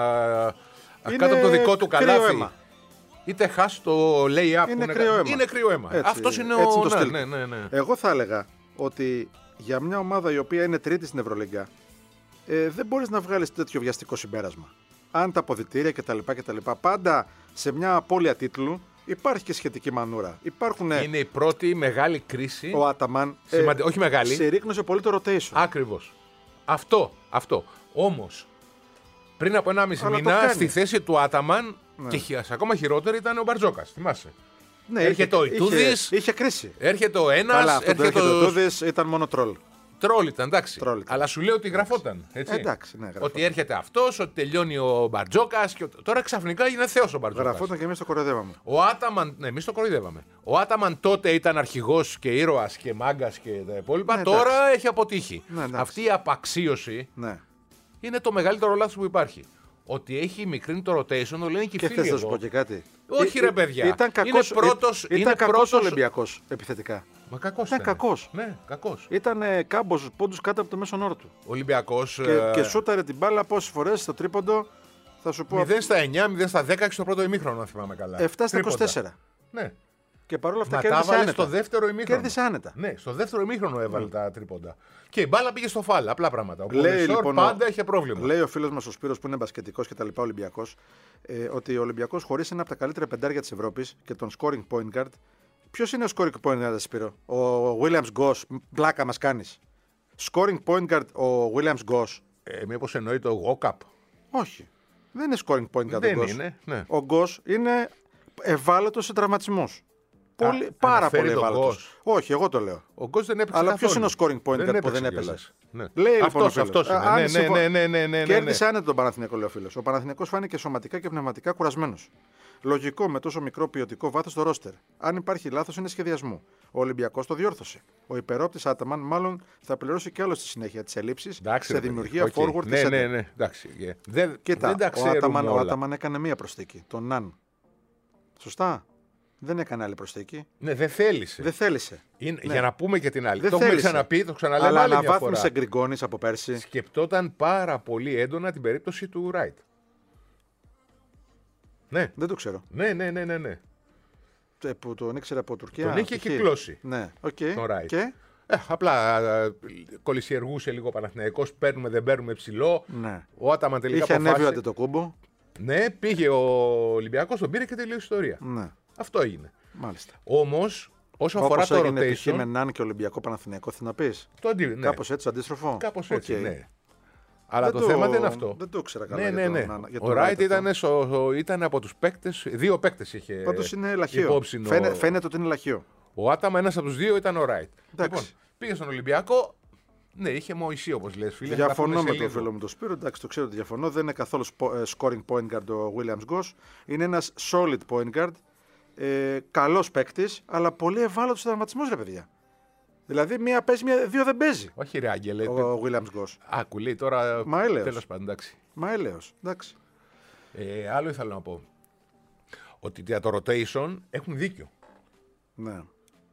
Κάτω από το δικό του καλάθι. Είτε χάσει το lay-up. Είναι που κρύο αίμα. Είναι κρύο αίμα. Αυτός είναι έτσι ο το στυλ. Ναι, ναι, ναι. Εγώ θα έλεγα ότι για μια ομάδα η οποία είναι τρίτη στην Ευρωλίγκα ε, δεν μπορείς να βγάλεις τέτοιο βιαστικό συμπέρασμα. Αν τα αποδυτήρια κτλ. κτλ. Πάντα σε μια απώλεια τίτλου υπάρχει και σχετική μανούρα. Υπάρχουν, είναι η πρώτη μεγάλη κρίση. Ο Άταμαν. Σημαντι... Ε, όχι μεγάλη. σε ρίκνωσε πολύ το rotation. Ακριβώς. Αυτό, αυτό. Όμως, πριν από ένα μισή Αλλά το μήνα, κάνει. στη θέση του Άταμαν Ναι. και χι- ακόμα χειρότερο ήταν ο Μπαρτζόκας. Θυμάσαι. Ναι, Έρχεται ο Ιτούδης. Είχε, είχε κρίση. Έρχεται ο Αλλά ένας, αυτό το έρχεται έρχεται ο ο. Τούδης ήταν μόνο τρόλ. Τρόλ ήταν, εντάξει. Τρόλ ήταν. Αλλά σου λέω ότι γραφόταν. Έτσι. Εντάξει, ναι, γραφόταν. Ότι έρχεται αυτός, ότι τελειώνει ο Μπαρτζόκας. Και... ο- Τώρα ξαφνικά έγινε θέος ο Μπαρτζόκας. Γραφόταν και εμείς το κοροϊδεύαμε. Ο Άταμαν, ναι, εμείς το κοροϊδεύαμε. Ο Άταμαν τότε ήταν αρχηγός και ήρωας και μάγκας και τα υπόλοιπα. Ναι, τώρα εντάξει. έχει αποτύχει. Ναι, εντάξει. Αυτή η απαξίωση Ναι. είναι το μεγαλύτερο λάθος που υπάρχει. Ότι έχει μικρύνει το rotation, το λένε και οι Και φίλοι θες να σου εδώ. πω και κάτι. Όχι, Ε, ρε ε, παιδιά. Ήταν κακός, Είναι πρώτος- ήταν είναι κακός πρώτος- ο Ολυμπιακός επιθετικά. Μα κακός Ήταν ήταν. κακός. Ναι, κακός. Ήταν κάμποσους πόντους κάτω από το μέσον όρο του. Ο Ολυμπιακός. Και, ε, και σούταρε την μπάλα πόσες φορές στο τρίποντο. Θα σου πω μηδέν στα εννιά, μηδέν στα δέκα και στο πρώτο ημίχρονο, αν θυμάμαι καλά. επτά στα Τρίποντα. είκοσι τέσσερα. Ναι. Και παρόλα αυτά Μα τα κέρδισε έβαλε άνετα. στο δεύτερο ημίχρονο. Κέρδισε άνετα. Ναι, στο δεύτερο ημίχρονο έβαλε τα τρίποντα. Και η μπάλα πήγε στο φάλ. Απλά πράγματα. Ο Λέει, Πολυσόρ λοιπόν, ο- πάντα είχε πρόβλημα. Λέει ο φίλος μας ο Σπύρος που είναι μπασκετικός και τα λοιπά Ολυμπιακός, ε, ότι ο Ολυμπιακός χωρίς ένα από τα καλύτερα πεντάρια της Ευρώπης και τον scoring point guard. Ποιος είναι ο scoring point guard, Σπύρο? Ο Williams Goss. Μπλάκα μας κάνεις. Scoring point guard ο Williams Goss. Ε, μήπως εννοεί το walk-up. Όχι. Δεν είναι scoring point guard Δεν ο Goss. είναι, ναι. Ο Goss είναι ευάλωτος σε τραυματισμούς. Πολύ, πάρα αναφέρει πολύ τον ευάλωτος. Όχι, εγώ το λέω. Ο Γκος δεν έπαιξε. Αλλά καθόλου. ποιος είναι ο scoring point guard που δεν έπαιζε? κιόλας. Ναι. Λέει λοιπόν αυτός, ο φίλος. αυτός Α, είναι. αν Ναι, ναι, συμφω- ναι, ναι, ναι, ναι, ναι. Κέρδισε άνετα τον Παναθηναϊκό, λέει ο φίλος. Ο Παναθηναϊκός φάνηκε σωματικά και πνευματικά κουρασμένος. Λογικό με τόσο μικρό ποιοτικό βάθος στο ρόστερ. Αν υπάρχει λάθος, είναι σχεδιασμού. Ο Ολυμπιακός το διόρθωσε. Ο υπερόπτης Άταμαν μάλλον θα πληρώσει κι άλλο στη συνέχεια τις ελλείψεις Εντάξει, σε ρε παιδί. δημιουργία Οκ. forward Ναι, και ναι, center. ναι. Εντάξει. ε, Δεν, Κοίτα, δεν τα ο ξέρουμε Άταμαν, ο όλα. Άταμαν έκανε μία προσθήκη. Τον Ναν. Σωστά. Δεν έκανε άλλη προσθήκη. Ναι, δεν θέλησε. Δεν θέλησε. Είναι, Ναι. Για να πούμε και την άλλη. Δεν το έχουμε θέλησε. ξαναπεί, το ξαναλέμε Αλλά άλλη μια φορά. αναβάθμισε Γκριγκόνης από πέρσι. Σκεπτόταν πάρα πολύ έντονα την περίπτωση του Ράιτ. Ναι, Δεν το ξέρω. ναι, ναι, ναι, ναι. ναι. Ε, Που τον ήξερε από Τουρκία. Τον είχε π.χ. κυκλώσει. Ναι, οκ. Τον Ράιτ. Και. Ε, απλά ε, κολυσιεργούσε λίγο ο Παναθηναϊκός, παίρνουμε, δεν παίρνουμε ψηλό. Ναι. Ο Άταμαν τελικά Είχε ανέβει ο αποφάσισε. Αντετοκούμπο. Ναι, πήγε ο Ολυμπιακός, τον πήρε και τελείωσε η ιστορία. Ναι, Αυτό έγινε. μάλιστα. Όμως, όσο αφορά Όπως το έγινε π.χ. με rotation. Ναν και Ολυμπιακό Παναθηναϊκό, θέλω να πεις. Το αντί, ναι. Κάπως έτσι, αντίστροφο. Κάπως έτσι, Οκ. ναι. Αλλά Δεν το, θέμα δεν είναι αυτό. Δεν το ήξερα καλά. Ναι, για ναι, τον ναι. Ναν- για Ο τον Ράιτ αυτό. ήταν, στο- ήταν από τους παίκτες, δύο παίκτες είχε Πάντως είναι λαχείο. υπόψη. Φαίνε- ο- Φαίνεται ότι είναι λαχείο. Ο Άταμα, ένας από τους δύο ήταν ο Ράιτ. Εντάξει. Λοιπόν, πήγε στον Ολυμπιακό. Ναι, είχε Μωυσή όπως λες, φίλε. θα τα Διαφωνώ πούμε με σε τον λίγο. φίλο μου τον Σπύρο. Εντάξει, το ξέρω ότι διαφωνώ. Δεν είναι καθόλου σπο- ε, scoring point guard ο Williams Goss. Είναι ένας solid point guard. Ε, καλός παίκτης, αλλά πολύ ευάλωτος σε τραυματισμούς, ρε παιδιά. Δηλαδή, μία παίζει, μία, δύο δεν παίζει. Όχι, ρε Άγγελε. Ο Williams Goss. Άκου, λέει τώρα. Μα έλεος. Τέλος πάντων, εντάξει. Μα έλεος. Εντάξει. Ε, άλλο ήθελα να πω. Ότι για το rotation έχουν δίκιο. Ναι.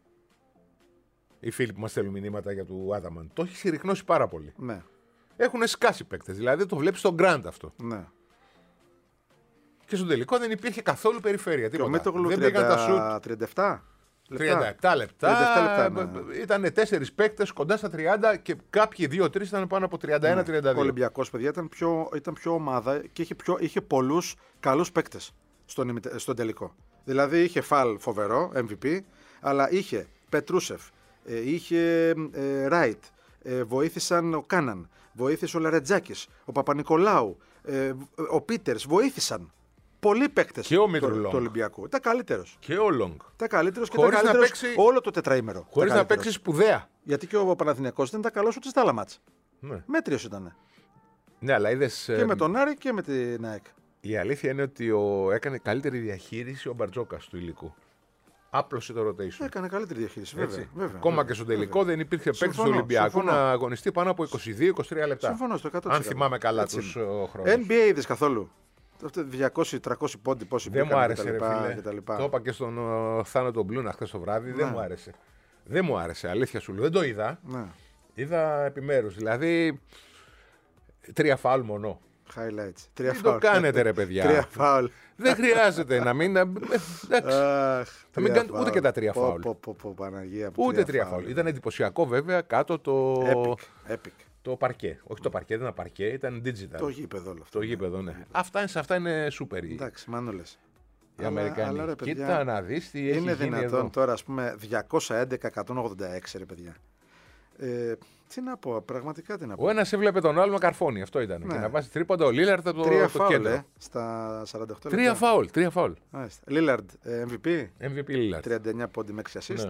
Οι φίλοι που μας στέλνουν μηνύματα για του Άταμαν. Το έχει συρρυκνώσει πάρα πολύ. Ναι. Έχουν σκάσει παίκτες. Δηλαδή το βλέπεις στον Grand αυτό. Ναι. Και στο τελικό δεν υπήρχε καθόλου περιφέρεια. Και ο Τίποτα. Μίτογλου Δεν πήγαν τα σουτ. τριάντα επτά λεπτά. τριάντα επτά λεπτά. τριάντα επτά λεπτά, ναι. Ήταν τέσσερις παίκτες κοντά στα τριάντα και κάποιοι δύο-τρεις ήταν πάνω από τριάντα ένα τριάντα Ο δύο. Ολυμπιακός, παιδιά, ήταν πιο, ήταν πιο ομάδα και είχε, πιο, είχε πολλούς καλούς παίκτες στον, ημιτε- στον τελικό. Δηλαδή είχε Φαλ φοβερό, εμ βι πι, αλλά είχε Πετρούσεφ, ε, είχε ε, Ράιτ, ε, βοήθησαν ο Κάναν, βοήθησε ο Λαρετζάκης, ο Παπα-Νικολάου, ε, ο Πίτερς, βοήθησαν. Πολλοί παίκτες Και ο του, Μήτρου Λόγκ. του Ολυμπιακού. Ήταν καλύτερος. Και ο Λόγκ. Ήταν καλύτερος και Χωρίς ήταν να καλύτερος παίξει- όλο το τετραήμερο. Ήταν Χωρίς να καλύτερος. παίξει σπουδαία. Γιατί και ο Παναθηναϊκός δεν ήταν καλός ούτε στα άλλα μάτς. Ναι. Μέτριος ήταν. Ναι, αλλά είδες, Και ε, με τον Άρη και με την ΑΕΚ. η αλήθεια είναι ότι ο, έκανε καλύτερη διαχείριση ο Μπαρτζόκας του υλικού. Άπλωσε το rotation. Έκανε καλύτερη διαχείριση. Βέβαια. Έτσι. βέβαια Ακόμα βέβαια, και στο τελικό βέβαια. δεν υπήρχε παίκτη του Συμφωνώ, Ολυμπιακού συμφωνώ. να αγωνιστεί πάνω από είκοσι δύο είκοσι τρία λεπτά. Συμφωνώ στο εκατό τοις εκατό. Αν θυμάμαι καλά Έτσι τους είναι. ε, χρόνους. Εν μπι έι είδες καθόλου. Αυτό διακόσιοι τριακόσιοι πόντι πόσοι Δεν μου μπήκαν άρεσε, και τα ρε λοιπά, φίλε. και τα λοιπά. Το είπα και στον uh, Θάνο τον Μπλούνα χθε το βράδυ. Δεν Ναι. μου άρεσε. Δεν μου άρεσε, αλήθεια σου λέω. Δεν το είδα. Ναι. Είδα επιμέρους. Δηλαδή. Τρία φάουλ μόνο. Highlights. Τρία Τι το φάουλ. κάνετε, ρε παιδιά. Τρία φάουλ. Δεν χρειάζεται να μην. Εντάξει. Αχ, Θα μην τρία κάνετε ούτε φάουλ. και τα τρία Πω, φάουλ. πω, πω, πω, Παναγία, πω, Ούτε τρία φάουλ. Ήταν εντυπωσιακό βέβαια κάτω το. Epic. Epic. Το παρκέ. Όχι το παρκέ, δεν ήταν παρκέ, ήταν digital. Το γήπεδο όλο αυτό. Το γήπεδο, ναι. Αυτά, είναι- σε αυτά είναι σούπερ οι, Εντάξει, μάνουλες. οι Αμερικανοί. αλλά, ρε, παιδιά, Κοίτα να δεις τι έχει είναι γίνει δυνατόν εδώ. τώρα, ας πούμε, διακόσια έντεκα εκατόν ογδόντα έξι, ρε παιδιά. Ε, τι να πω, πραγματικά τι να πω. Ο ένας έβλεπε τον άλλο με καρφώνει. Αυτό ήταν. Ναι. Και να βάζει τρίποντα ο Λίλαρντ από το, Τρία το φάουλ, κέντρο. ε, στα σαράντα οκτώ Τρία λεπτά. φάουλ. Τρία φάουλ. Λίλαρντ, εμ βι πι, εμ βι πι Λίλαρντ. τριάντα εννιά πόντι με έξι assist. Ναι.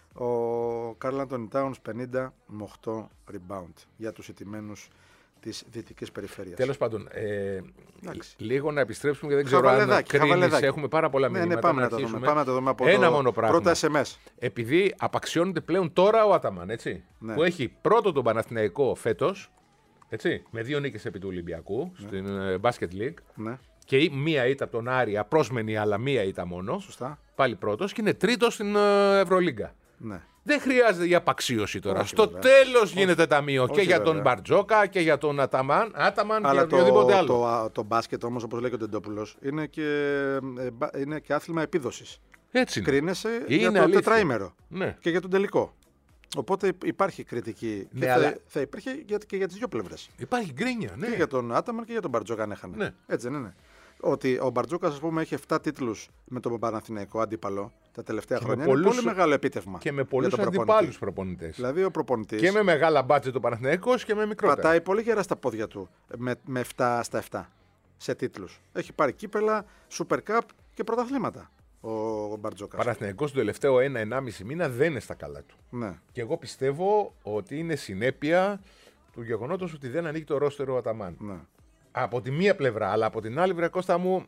Ο Καρλ Άντονι Τάουνς πενήντα με οκτώ rebound για τους ηττημένους της δυτικής περιφέρειας. Τέλος πάντων, ε, Εντάξει. λίγο να επιστρέψουμε γιατί δεν ξέρω αν Χαβαλεδάκι, κρίνεις. χαβαλεδάκι. Έχουμε πάρα πολλά Ναι, μηνύματα. ναι, πάμε να, το αρχίσουμε. δούμε. Πάμε να το δούμε από Ένα το μόνο πράγμα. πρώτα ες εμ ες. Επειδή απαξιώνεται πλέον τώρα ο Άταμαν, έτσι, Ναι. που έχει πρώτο τον Παναθηναϊκό φέτος, έτσι, με δύο νίκες επί του Ολυμπιακού Ναι. στην ε, Basket League Ναι, και μία ήττα από τον Άρη, απρόσμενη αλλά μία ήττα μόνο, σωστά. πάλι πρώτος και είναι τρίτος στην ε, Ευρωλίγκα. Ναι. Δεν χρειάζεται η απαξίωση τώρα. Όχι, Στο βέβαια. τέλος γίνεται ταμείο και Όχι, για βέβαια. τον Μπαρτζόκα και για τον Αταμάν, Άταμαν και Αλλά για το, οποιοδήποτε άλλο. το, το, το μπάσκετ όμως, όπως λέει και ο Ντεντόπουλος, είναι και, ε, μπα- είναι και άθλημα επίδοσης. Έτσι είναι. Κρίνεσαι Είναι για το αλήθεια. τετραήμερο Ναι. και για τον τελικό. Οπότε υπ- υπάρχει κριτική Ναι, και θα, αλλά- θα υπήρχε για, και για τις δύο πλευρές. Υπάρχει γκρίνια, ναι. Και για τον Άταμαν και για τον Μπαρτζόκα αν έχανε. Ναι. Έτσι δεν είναι. Ότι ο Μπαρτζόκας, ας πούμε, έχει επτά τίτλους με τον Παναθηναϊκό αντίπαλο τα τελευταία Και με χρόνια. Είναι πολλούς- πολύ μεγάλο επίτευγμα. Και με για πολλούς τον προπονητή. αντιπάλους προπονητές. Δηλαδή ο προπονητής Και με μεγάλα μπάτζετ ο Παναθηναϊκός και με μικρότερα. πατάει πολύ γερά στα πόδια του με, με επτά στα επτά σε τίτλους. Έχει πάρει κύπελα, Super Cup και πρωταθλήματα ο, ο Μπαρτζόκας. Ο Παναθηναϊκός τον τελευταίο ένα με ενάμιση μήνα δεν είναι στα καλά του. Ναι. Και εγώ πιστεύω ότι είναι συνέπεια του γεγονότος ότι δεν ανοίγει το ρόστερο ο Αταμάν. Ναι. Από τη μία πλευρά, αλλά από την άλλη, βρε Κώστα μου,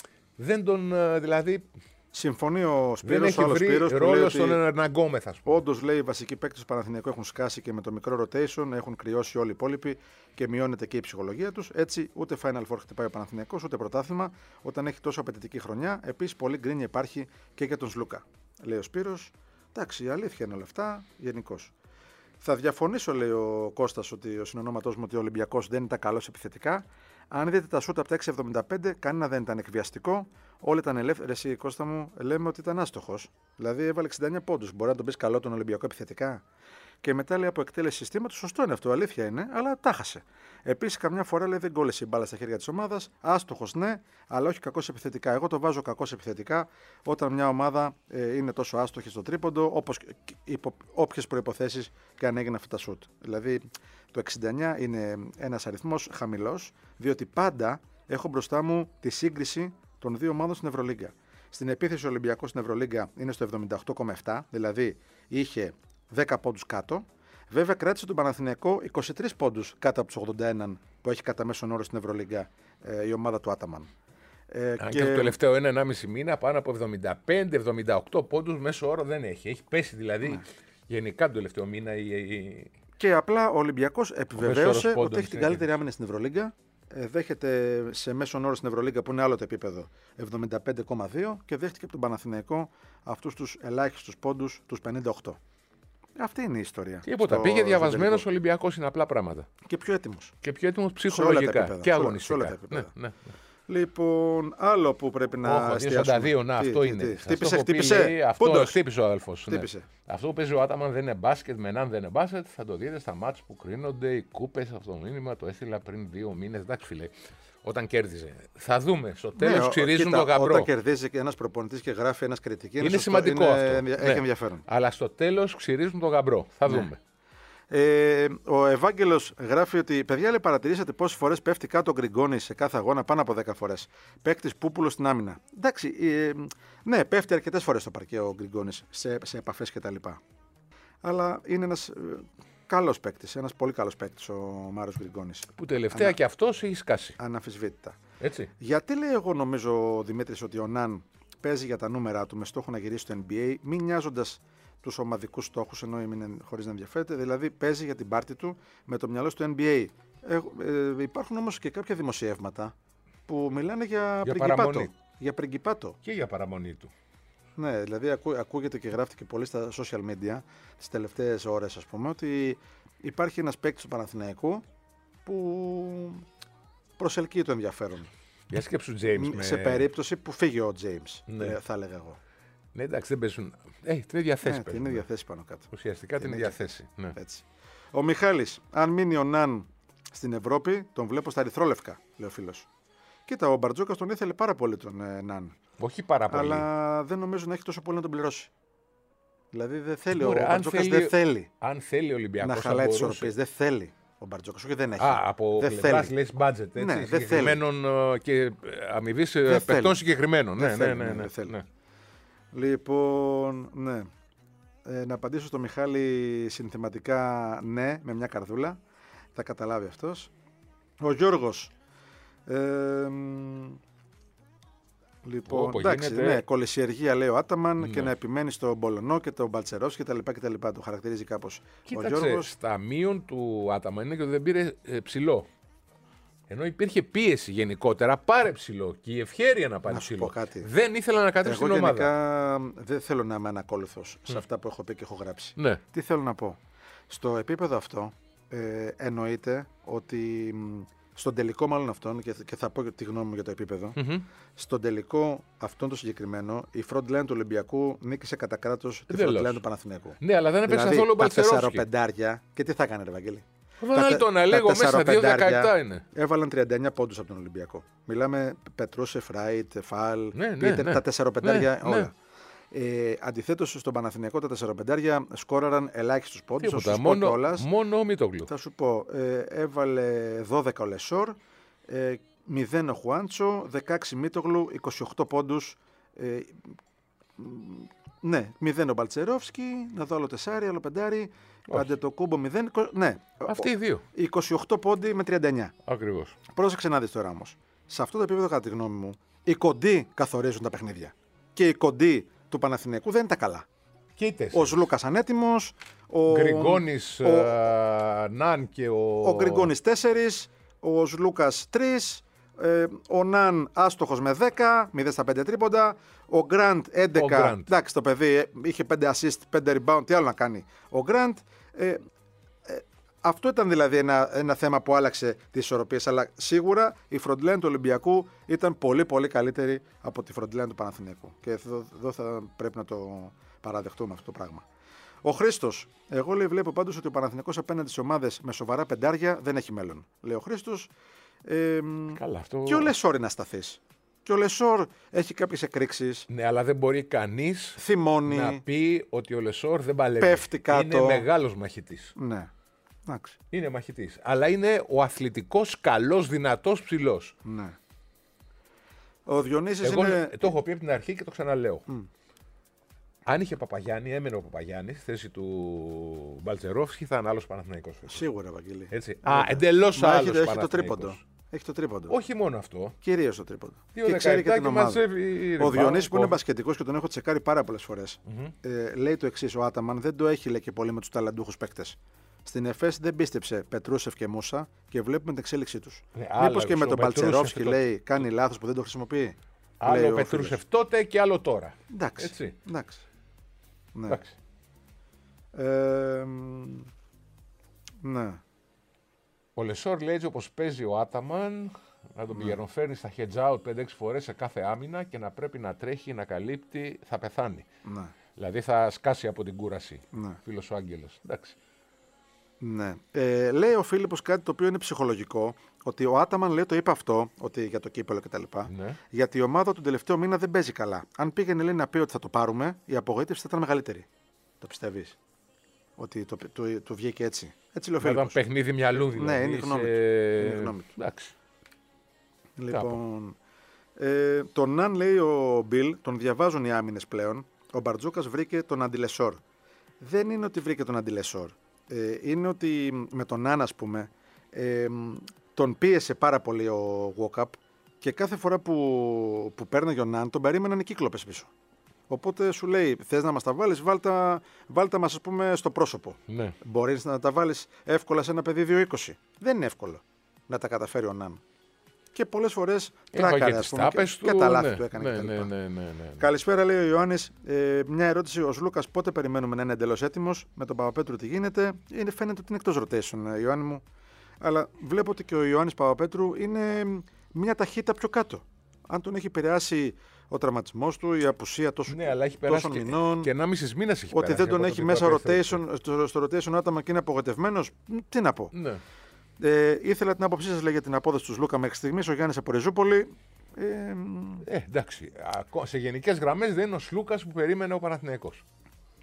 δεν τον. ε, Δηλαδή, Συμφωνεί ο δεν Σπύρος, ο έχει άλλος βρει Σπύρος, που λέει ρόλο ότι στον αναγκόμεθα, ας πούμε. όντως λέει οι βασικοί παίκτες του Παναθηναϊκού έχουν σκάσει και με το μικρό rotation, έχουν κρυώσει όλοι οι υπόλοιποι και μειώνεται και η ψυχολογία τους. Έτσι, ούτε Final Four χτυπάει ο Παναθηναϊκός, ούτε πρωτάθλημα όταν έχει τόσο απαιτητική χρονιά. Επίσης, πολύ γκρίνια υπάρχει και για τον Σλούκα. Λέει ο Σπύρος, εντάξει, η αλήθεια είναι όλα αυτά, γενικώς. Θα διαφωνήσω, λέει ο Κώστας, ότι ο συνονόματός μου ότι ο Ολυμπιακός δεν ήταν καλός επιθετικά. Αν δείτε τα σούτ από τα έξι εβδομήντα πέντε, κανένα δεν ήταν εκβιαστικό. Όλοι ήταν ελεύθεροι. Εσύ, Κώστα μου, λέμε ότι ήταν άστοχος. Δηλαδή έβαλε εξήντα εννιά πόντους. Μπορεί να τον πει καλό τον Ολυμπιακό επιθετικά. Και μετά λέει από εκτέλεση συστήματος, σωστό είναι αυτό, αλήθεια είναι, αλλά τα χάσε. Επίσης, καμιά φορά λέει δεν κόλλησε η μπάλα στα χέρια της ομάδας. Άστοχος ναι, αλλά όχι κακός επιθετικά. Εγώ το βάζω κακός επιθετικά όταν μια ομάδα ε, είναι τόσο άστοχη στο τρίποντο, όπως υπό όποιες προϋποθέσεις και αν έγινε αυτά τα σουτ. Δηλαδή, το εξήντα εννιά είναι ένας αριθμός χαμηλός, διότι πάντα έχω μπροστά μου τη σύγκριση των δύο ομάδων στην Ευρωλίγκα. Στην επίθεση ο Ολυμπιακός στην Ευρωλίγκα είναι στο εβδομήντα οκτώ κόμμα επτά, δηλαδή είχε δέκα πόντους κάτω. Βέβαια κράτησε τον Παναθηναϊκό είκοσι τρεις πόντους κάτω από τους ογδόντα ένα που έχει κατά μέσον όρο στην Ευρωλίγκα ε, η ομάδα του Άταμαν. Ε, Αν και... και το τελευταίο ένα με ενάμιση μήνα πάνω από εβδομήντα πέντε εβδομήντα οκτώ πόντους μέσο όρο δεν έχει. Έχει πέσει δηλαδή ναι. γενικά τον τελευταίο μήνα η, η... Και απλά ο Ολυμπιακός επιβεβαίωσε ο ότι έχει την καλύτερη άμυνα στην Ευρωλίγκα. Ε, δέχεται σε μέσον όρο στην Ευρωλίγκα που είναι άλλο το επίπεδο εβδομήντα πέντε κόμμα δύο και δέχτηκε από τον Παναθηναϊκό αυτούς τους ελάχιστους πόντους, τους πενήντα οκτώ. Αυτή είναι η ιστορία. Τίποτα. Στο... Πήγε διαβασμένος Ολυμπιακός, είναι απλά πράγματα. Και πιο έτοιμος. Και πιο έτοιμος ψυχολογικά και αγωνιστικά. Ναι, ναι. Λοιπόν, άλλο που πρέπει να εστιάσουμε. στα δύο, να, τι, αυτό τι, είναι. Τι, χτύπησε, χτύπησε. Αυτό χτύπησε ο αδελφός. Ναι. Αυτό που παίζει ο Άταμαν δεν είναι μπάσκετ, με έναν δεν είναι μπάσκετ. Θα το δείτε στα μάτς που κρίνονται, οι κούπες, αυτό το μήνυμα το έστειλα πριν δύο μήνες. Εντάξει, φίλε. Όταν κέρδιζε. Θα δούμε. Στο τέλος ναι, ξυρίζουν κοίτα, το γαμπρό. Όταν κερδίζει ένας προπονητής και γράφει ένας κριτική. Είναι, είναι σημαντικό είναι, αυτό. Έχει ναι. ενδιαφέρον. Αλλά στο τέλος ξυρίζουν το γαμπρό. Θα ναι. δούμε. Ε, ο Ευάγγελος γράφει ότι παιδιά, λέει, παρατηρήσατε πόσες φορές πέφτει κάτω ο Γκριγκόνης σε κάθε αγώνα, πάνω από δέκα φορές. Παίκτης Πούπουλος στην άμυνα. Εντάξει, ε, ναι, πέφτει αρκετές φορές στο παρκέ ο Γκριγκόνης σε, σε επαφές κτλ. Αλλά είναι ένας ε, καλός παίκτης, ένας πολύ καλός παίκτης ο Μάριος Γκριγκόνης. Που τελευταία Ανα... και αυτός έχει σκάσει. Αναμφισβήτητα. Έτσι. Γιατί λέει, εγώ νομίζω ο Δημήτρης ότι ο Ναν παίζει για τα νούμερα του με στόχο να γυρίσει στο N B A, μην νοιάζοντας τους ομαδικούς στόχους, ενώ είναι χωρίς να ενδιαφέρεται, δηλαδή παίζει για την πάρτη του με το μυαλό στο N B A. Ε, ε, υπάρχουν όμως και κάποια δημοσιεύματα που μιλάνε για, για πριγκιπάτο. Για πριγκιπάτο. Και για παραμονή του. Ναι, δηλαδή ακού, ακούγεται και γράφτηκε πολύ στα social media τις τελευταίες ώρες, ας πούμε, ότι υπάρχει ένας παίκτης του Παναθηναϊκού που προσελκύει το ενδιαφέρον. Για σκέψου James. Σε με... περίπτωση που φύγει ο James, ναι. ε, θα έλεγα εγώ. Ναι, εντάξει, δεν παίζουν. Ε, την ίδια θέση. Ναι, την ίδια θέση πάνω κάτω. Ουσιαστικά την ίδια θέση. Ναι. Έτσι. Ο Μιχάλης, αν μείνει ο Ναν στην Ευρώπη, τον βλέπω στα ερυθρόλευκα, λέει ο φίλος. Κοίτα, ο Μπαρτζόκας τον ήθελε πάρα πολύ τον ε, Ναν. Όχι πάρα πολύ. Αλλά δεν νομίζω να έχει τόσο πολύ να τον πληρώσει. Δηλαδή δεν θέλει. Ωραία, ο αν Μπαρτζόκας θέλει- δεν θέλει Αν θέλει ο Ολυμπιακός να χαλάει θα τις μπορούσε. ισορροπίες. Δεν θέλει ο Μπαρτζόκας. Όχι, δεν έχει. Α, από δεν πλευράς θέλει. λες budget, έτσι, Ναι, δεν συγκεκριμένων ε, και αμοιβή θέλει. παιχτών συγκεκριμένων. Δεν Ναι, θέλει, ναι, ναι, ναι, ναι, δεν θέλει. ναι. Λοιπόν, ναι. Ε, να απαντήσω στο Μιχάλη συνθηματικά ναι, με μια καρδούλα. Θα καταλάβει αυτός. Ο Γιώργος. Ε, μ, λοιπόν, Όπου εντάξει, γίνεται- ναι, κολυσιεργία λέει ο Άταμαν Ναι. και να επιμένει στο Μπολονό και τον Μπαλτσερόφ και τα λοιπά και τα λοιπά. Το χαρακτηρίζει κάπως ο Κοίταξε, Γιώργος. στα μείον του Άταμα είναι και ότι δεν πήρε ε, ψηλό. Ενώ υπήρχε πίεση γενικότερα, πάρε ψηλό και η ευχέρεια να πάρει Να σου ψηλό. πω κάτι. Δεν ήθελα να κατέβει Εγώ στην ομάδα. γενικά δεν θέλω να είμαι ανακόλουθος σε αυτά που έχω πει και έχω γράψει. Ναι. Τι θέλω να πω. Στο επίπεδο αυτό ε, εννοείται ότι μ, στον τελικό μάλλον αυτόν, και, και θα πω και τη γνώμη μου για το επίπεδο, Μμμ. στον τελικό αυτόν το συγκεκριμένο, η front line του Ολυμπιακού νίκησε κατά κράτος τη front Εντελώς. line του Παναθηναϊκού. Ναι, αλλά δεν έπαιξε Δηλαδή καθόλου ο τα Μπαλτσερόφσκι. τεσσαροπεντάρια, και τι θα έκανε ρε Βαγγέλη. Βάλει τον τα Αλέγο μέσα, δύο τεσσαροπεντάρια δεκαεπτά είναι. Έβαλαν τριάντα εννέα πόντους από τον Ολυμπιακό. Μιλάμε Πετρούσεφ, Ράιτ, Φαλ, Ναι, ναι, Πίτερ, ναι. τα τεσσαροπεντάρια Ναι, ναι. όλα. Ε, Αντιθέτως στον Παναθηναϊκό τα τεσσαροπεντάρια σκόραραν ελάχιστους πόντους. Θα Τίποτα. σου πω Μόνο, κιόλας. μόνο ο Μίτογλου. Θα σου πω, ε, έβαλε δώδεκα ο Λεσόρ, ε, μηδέν ο Χουάντσο, δεκαέξι Μίτογλου, είκοσι οκτώ πόντους. Ε, μ, ναι, μηδέν ο Μπαλτσερόφσκι, να δω άλλο τεσσάρι, άλλο πεντάρι, Αντετοκούμπο μηδέν. είκοσι Ναι, Αυτοί οι δύο. είκοσι οκτώ πόντι με τριάντα εννέα. Ακριβώς. Πρόσεξε να δεις τώρα όμως. Σε αυτό το επίπεδο, κατά τη γνώμη μου, οι κοντοί καθορίζουν τα παιχνίδια. Και οι κοντοί του Παναθηναϊκού δεν είναι τα καλά. Και οι Ο τέσσερις. Λούκας ανέτοιμος, ο Γκριγκόνης, ο- ε, Ναν και ο... Ο Γκριγκόνης τέσσερα, ο Λούκας τρία, ε, ο Ναν άστοχος με δέκα, μηδέν στα πέντε τρίποντα, ο Γκραντ έντεκα. Ο Γκραντ. Εντάξει, το παιδί ε, είχε πέντε assist, πέντε rebound, τι άλλο να κάνει. Ο Γκραντ. Ε, ε, αυτό ήταν δηλαδή ένα, ένα θέμα που άλλαξε τις ισορροπίες, αλλά σίγουρα η frontline του Ολυμπιακού ήταν πολύ πολύ καλύτερη από τη frontline του Παναθηναϊκού. Και εδώ, εδώ θα πρέπει να το παραδεχτούμε αυτό το πράγμα. Ο Χρήστος, εγώ λέει, βλέπω πάντως ότι ο Παναθηναϊκός απέναντι σε ομάδες με σοβαρά πεντάρια δεν έχει μέλλον. Λέει ο Χρήστος. Ε, Καλά, αυτό... Και ο Λεσόρ είναι ασταθής. Και ο Λεσόρ έχει κάποιες εκρήξεις. Ναι, αλλά δεν μπορεί κανείς Θυμώνει. να πει ότι ο Λεσόρ δεν παλεύει. Πέφτει κάτω. Είναι μεγάλος μαχητής. Ναι. Εντάξει. Είναι μαχητής. Αλλά είναι ο αθλητικός, καλός, δυνατός, ψηλός. Ναι. Ο Διονύσης Εγώ είναι. το έχω πει από την αρχή και το ξαναλέω. Αν είχε Παπαγιάννη, έμενε ο Παπαγιάννη στη θέση του Μπαλτσερόφσκι, θα είναι άλλος Παναθηναϊκός. Σίγουρα, Ευαγγελή. Έτσι. Α, εντελώς Μα άλλος έχει, έχει το Παναθηναϊκός. τρίποντο. Έχει το τρίποντο. Όχι μόνο αυτό. Κυρίως το τρίποντο. Δύο Και ξέρει και δεκαεπτά την και ομάδα. μαζεύει Ο rebound, Διονύσης που είναι κόβει. μπασκετικός και τον έχω τσεκάρει πάρα πολλές φορές. Ε, λέει το εξής: ο Άταμαν δεν το έχει λέει και πολύ με τους ταλαντούχους παίκτες. Στην ΕΦΕΣ δεν πίστεψε Πετρούσεφ και Μούσα και βλέπουμε την εξέλιξή τους. Ναι, Μήπως άλλος και με ο τον Πετρούσεφ Μπαλτσερόφσκι το- λέει κάνει λάθος που δεν το χρησιμοποιεί. λέει Άλλο ο Πετρούσεφ φίλος. τότε και άλλο τώρα. Εντάξει. Έτσι. Εντάξει. Ναι. Εντάξει. Ε, μ, ναι. Ο Λεσόρ λέει έτσι όπως παίζει ο Άταμαν, να τον πηγαινοφέρνει στα hedge out πέντε έξι φορές σε κάθε άμυνα και να πρέπει να τρέχει, να καλύπτει, θα πεθάνει. Ναι. Δηλαδή θα σκάσει από την κούραση. Ναι. Φίλος ο Άγγελος. Εντάξει. Ναι. Ε, λέει ο Φίλιππος κάτι το οποίο είναι ψυχολογικό, ότι ο Άταμαν λέει το είπε αυτό, ότι για το κύπελο κτλ. Ναι. Γιατί η ομάδα του τελευταίο μήνα δεν παίζει καλά. Αν πήγαινε λέει, να πει ότι θα το πάρουμε, η απογοήτευση θα ήταν μεγαλύτερη. Το πιστεύεις? Ότι το, του, του βγήκε έτσι. Έτσι λέει ο Να ήταν Φίλιππος. παιχνίδι μυαλού δηλαδή. Ναι, είναι η γνώμη σε- του. Είναι η γνώμη του. Εντάξει. Λοιπόν, ε, τον Ναν λέει ο Μπιλ, τον διαβάζουν οι άμυνες πλέον. Ο Μπαρτζόκας βρήκε τον Αντιλεσόρ. Δεν είναι ότι βρήκε τον Αντιλεσόρ. Ε, είναι ότι με τον Ναν, ας πούμε, ε, τον πίεσε πάρα πολύ ο Walkup και κάθε φορά που, που παίρναγε ο Ναν τον περίμεναν οι κύκλοπες πίσω. Οπότε σου λέει, θες να μας τα βάλεις, βάλτα, βάλτα μας ας πούμε στο πρόσωπο. Ναι. Μπορείς να τα βάλεις εύκολα σε ένα παιδί δύο είκοσι. Δεν είναι εύκολο να τα καταφέρει ο Ναν. Και πολλές φορές τράκαρε, Έχαγε ας τις πούμε, και, τάπες και του, τα λάθη ναι, του έκανε. ναι, κτλ. ναι, ναι, ναι, ναι, ναι. Καλησπέρα, λέει ο Ιωάννης. Ε, μια ερώτηση. Ο Λούκας πότε περιμένουμε να είναι εντελώς έτοιμος? Με τον Παπαπέτρου τι γίνεται? Είναι, φαίνεται ότι είναι εκτός rotation, ε, Ιωάννη μου. Αλλά βλέπω ότι και ο Ιωάννης Παπαπέτρου είναι μια ταχύτητα πιο κάτω. Αν τον έχει επηρεάσει ο τραυματισμός του, η απουσία τόσο, Ναι, αλλά έχει περάσει τόσων και, μηνών. και ενάμιση μήνα έχει Ότι περάσει. δεν τον από έχει τότε μέσα που επέστρεψε. rotation, στο, στο rotation άτομα και είναι απογοητευμένος. Τι να πω. Ναι. Ε, ήθελα την άποψή σας λέει, για την απόδοση του Λούκα μέχρι στιγμής. Ο Γιάννης από Ριζούπολη. Ε, Ε, εντάξει. Ακό- Σε γενικές γραμμές δεν είναι ο Σλούκας που περίμενε ο Παναθηναϊκός.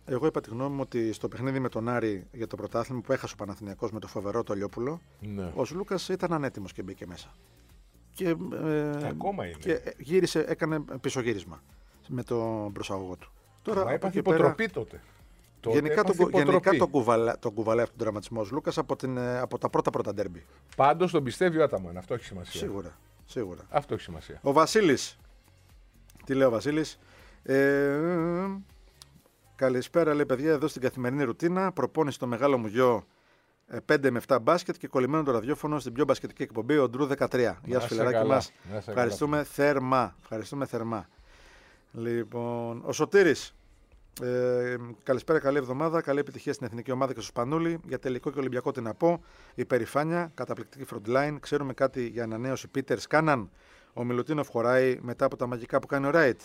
Εγώ είπα τη γνώμη μου ότι στο παιχνίδι με τον Άρη για το πρωτάθλημα που έχασε ο Παναθηναϊκός με το φοβερό το Λιόπουλο, Ναι. ο Σλούκας ήταν ανέτοιμος και μπήκε μέσα. Και, ε, Ακόμα είναι. και γύρισε, έκανε πισωγύρισμα με τον προσαγωγό του. Τώρα, Μα από έπαθε εκεί πέρα, υποτροπή τότε. Τότε γενικά, έπαθε τον, υποτροπή. γενικά τον, κουβαλά, τον κουβαλάει αυτόν τον τραυματισμό ο Λούκας από, την, ε, από τα πρώτα πρώτα ντέρμπι. Πάντως τον πιστεύει ο Άταμαν. Αυτό έχει σημασία. Σίγουρα. Σίγουρα. Αυτό έχει σημασία. Ο Βασίλης. Τι λέει ο Βασίλης. Ε, καλησπέρα, λέει παιδιά, εδώ στην καθημερινή ρουτίνα. Προπόνηση το μεγάλο μου γιο πέντε με επτά μπάσκετ και κολλημένο το ραδιόφωνο στην πιο μπασκετική εκπομπή, ο Ντρού δεκατρία. Γεια σου, φιλαράκι μας. Ευχαριστούμε θερμά. Ευχαριστούμε θερμά. Λοιπόν, ο Σωτήρης. Ε, καλησπέρα, καλή εβδομάδα. Καλή επιτυχία στην εθνική ομάδα και στο Σπανούλη. Για τελικό και Ολυμπιακό τι να πω. Υπερηφάνεια, καταπληκτική frontline. Ξέρουμε κάτι για ανανέωση Πίτερ Κάναν. Ο Μιλουτίνοφ χωράει μετά από τα μαγικά που κάνει ο Ράιτ.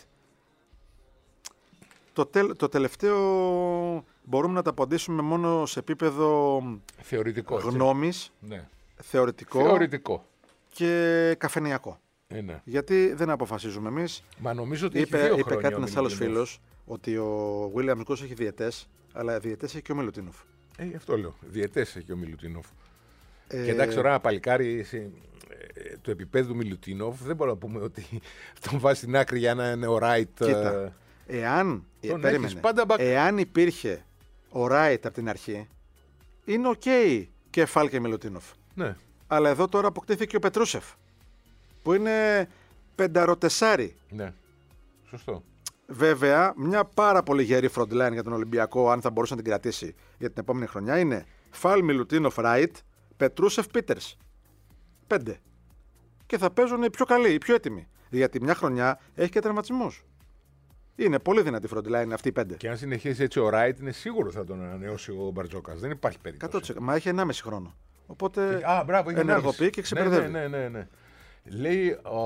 Το, τελ, το τελευταίο μπορούμε να τα απαντήσουμε μόνο σε επίπεδο Θεωρητικό. γνώμης, Ναι. θεωρητικό, Θεωρητικό. και καφενειακό. Ε, ναι. Γιατί δεν αποφασίζουμε εμείς. Μα νομίζω ότι Είπε, έχει δύο είπε χρόνια κάτι ο ένας άλλος Μιλουτίνοφ. φίλος ότι ο Williams Goss έχει διαιτές, αλλά διαιτές έχει και ο Μιλουτίνοφ. Ε, γι' αυτό λέω. Διαιτές έχει ο Μιλουτίνοφ. Ε, Και εντάξει, τώρα ένα παλικάρι σε- ε, του επίπεδου Μιλουτίνοφ δεν μπορούμε να πούμε ότι τον βάζει στην άκρη για να είναι ο Ράιτ. Κοίτα, εάν, ε, τον περίμενε, έχεις πάντα back. εάν υπήρχε ο Ράιτ από την αρχή, είναι οκ και Φάλ και Μιλουτίνοφ. Ναι. Αλλά εδώ τώρα αποκτήθηκε ο Πετρούσεφ, που είναι πενταροτεσάρι. Ναι. Σωστό. Βέβαια, μια πάρα πολύ γερή frontline για τον Ολυμπιακό, αν θα μπορούσε να την κρατήσει για την επόμενη χρονιά, είναι Φάλ, Μιλουτίνοφ, Ράιτ, Πετρούσεφ, Πίτερς. Πέντε. Και θα παίζουν οι πιο καλοί, οι πιο έτοιμοι. Γιατί μια χρονιά έχει και τραυματισμούς. Είναι πολύ δυνατή frontline αυτή οι πέντε. Και αν συνεχίσει έτσι ο Ράιτ, είναι σίγουρο θα τον ανανεώσει ο Μπαρτζόκας. Δεν υπάρχει περίπτωση. εκατό τοις εκατό. Μα έχει ενάμιση χρόνο. Οπότε Α, μπράβο, έχει ενεργοποιεί ενάμιση. και ξεπερδεύει. Ναι, ναι, ναι, ναι. Λέει. ο,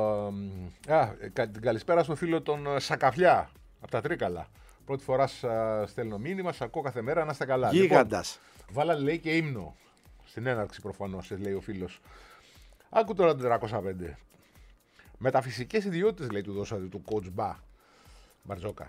α, κα- την καλησπέρα στον φίλο τον ε, Σακαφλιά από τα Τρίκαλα. Πρώτη φορά σα στέλνω μήνυμα, σα ακούω κάθε μέρα να είστε καλά. Γίγαντας. Λοιπόν, βάλα λέει και ύμνο. Στην έναρξη προφανώ, λέει ο φίλο. Άκου τώρα το τετρακόσια πέντε. Μεταφυσικές ιδιότητες λέει του δώσατε του coach Μπα Μπαρτζόκα.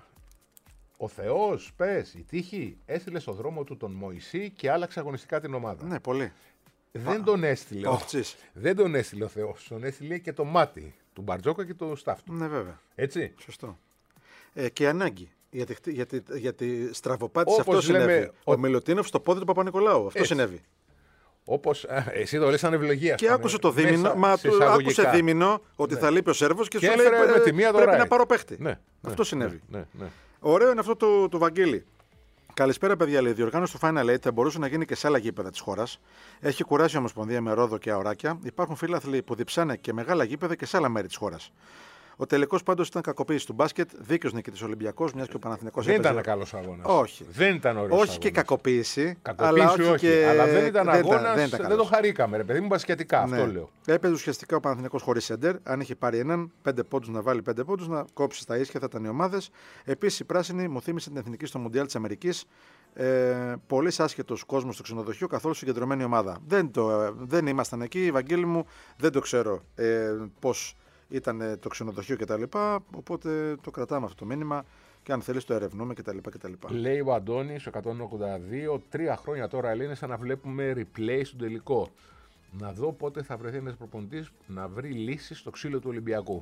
Ο Θεός, πες, η τύχη έστειλε στο δρόμο του τον Μωυσή και άλλαξε αγωνιστικά την ομάδα. Ναι, πολύ. Δεν τον έστειλε. ο- Οφτσής. Δεν τον έστειλε ο Θεός. Τον έστειλε και το μάτι του Μπαρτζόκα και το staff του. Ναι, βέβαια. Έτσι. Σωστό. Ε, και ανάγκη. Γιατί, γιατί, γιατί στραβοπάτησε Όπως αυτό λέμε, συνέβη. ο- Ο Μιλουτίνοφ στο πόδι του Παπα-Νικολάου. Αυτό Έτσι. συνέβη. Όπως. Εσύ το λες σαν ευλογία. Και σαν- άκουσε το μέσα δίμηνο, μα σε του εισαγωγικά. άκουσε δίμηνο ότι θα λείπει ο Σέρβος και, Και σου λέει έφερε με «Ε, τη μία το πρέπει Ράιτ». να πάρω παίχτη. Ναι, ναι, Αυτό συνέβη. Ναι, ναι, ναι. Ωραίο είναι αυτό του, του Βαγγέλη. Καλησπέρα, παιδιά. Λέει, η διοργάνωση του Final Eight θα μπορούσε να γίνει και σε άλλα γήπεδα τη χώρα. Έχει κουράσει η Ομοσπονδία με Ρόδο και Αωράκια. Υπάρχουν φίλαθλοι που διψάνε και μεγάλα γήπεδα και σε άλλα μέρη τη χώρα. Ο τελικό πάντως ήταν κακοποίηση του μπάσκετ. Δίκαιος νικητής Ολυμπιακός, μια και ο Παναθηναϊκός Δεν έπαιζε. ήταν καλός αγώνας. Όχι. Δεν ήταν ωραίος Όχι και αγώνας. κακοποίηση. Κακοποίηση αλλά όχι, όχι και... αλλά δεν ήταν δεν αγώνας, δεν, δεν, ήταν το καλός. χαρήκαμε ρε παιδί μου μπασκετικά, Ναι. αυτό λέω. Έπαιζε ουσιαστικά ο Παναθηναϊκός χωρίς σέντερ. Αν είχε πάρει έναν, πέντε πόντους να βάλει πέντε πόντους, να κόψει στα ίσια θα ήταν οι ομάδες. Επίσης η πράσινη μου θύμισε την εθνική στο Μουντιάλ της Αμερικής. Ε, πολύ άσχετος κόσμος στο ξενοδοχείο, καθόλου συγκεντρωμένη ομάδα. Δεν, το, ε, δεν ήμασταν εκεί, Βαγγέλη μου, δεν το ξέρω ε, πώς ήταν ε, το ξενοδοχείο κτλ. Οπότε το κρατάμε αυτό το μήνυμα και αν θέλεις το ερευνούμε κτλ. κτλ. Λέει ο Αντώνης, ο εκατόν ογδόντα δύο, τρία χρόνια τώρα λέει είναι σαν να βλέπουμε replay στον τελικό. Να δω πότε θα βρεθεί ένας προπονητής να βρει λύσεις στο ξύλο του Ολυμπιακού.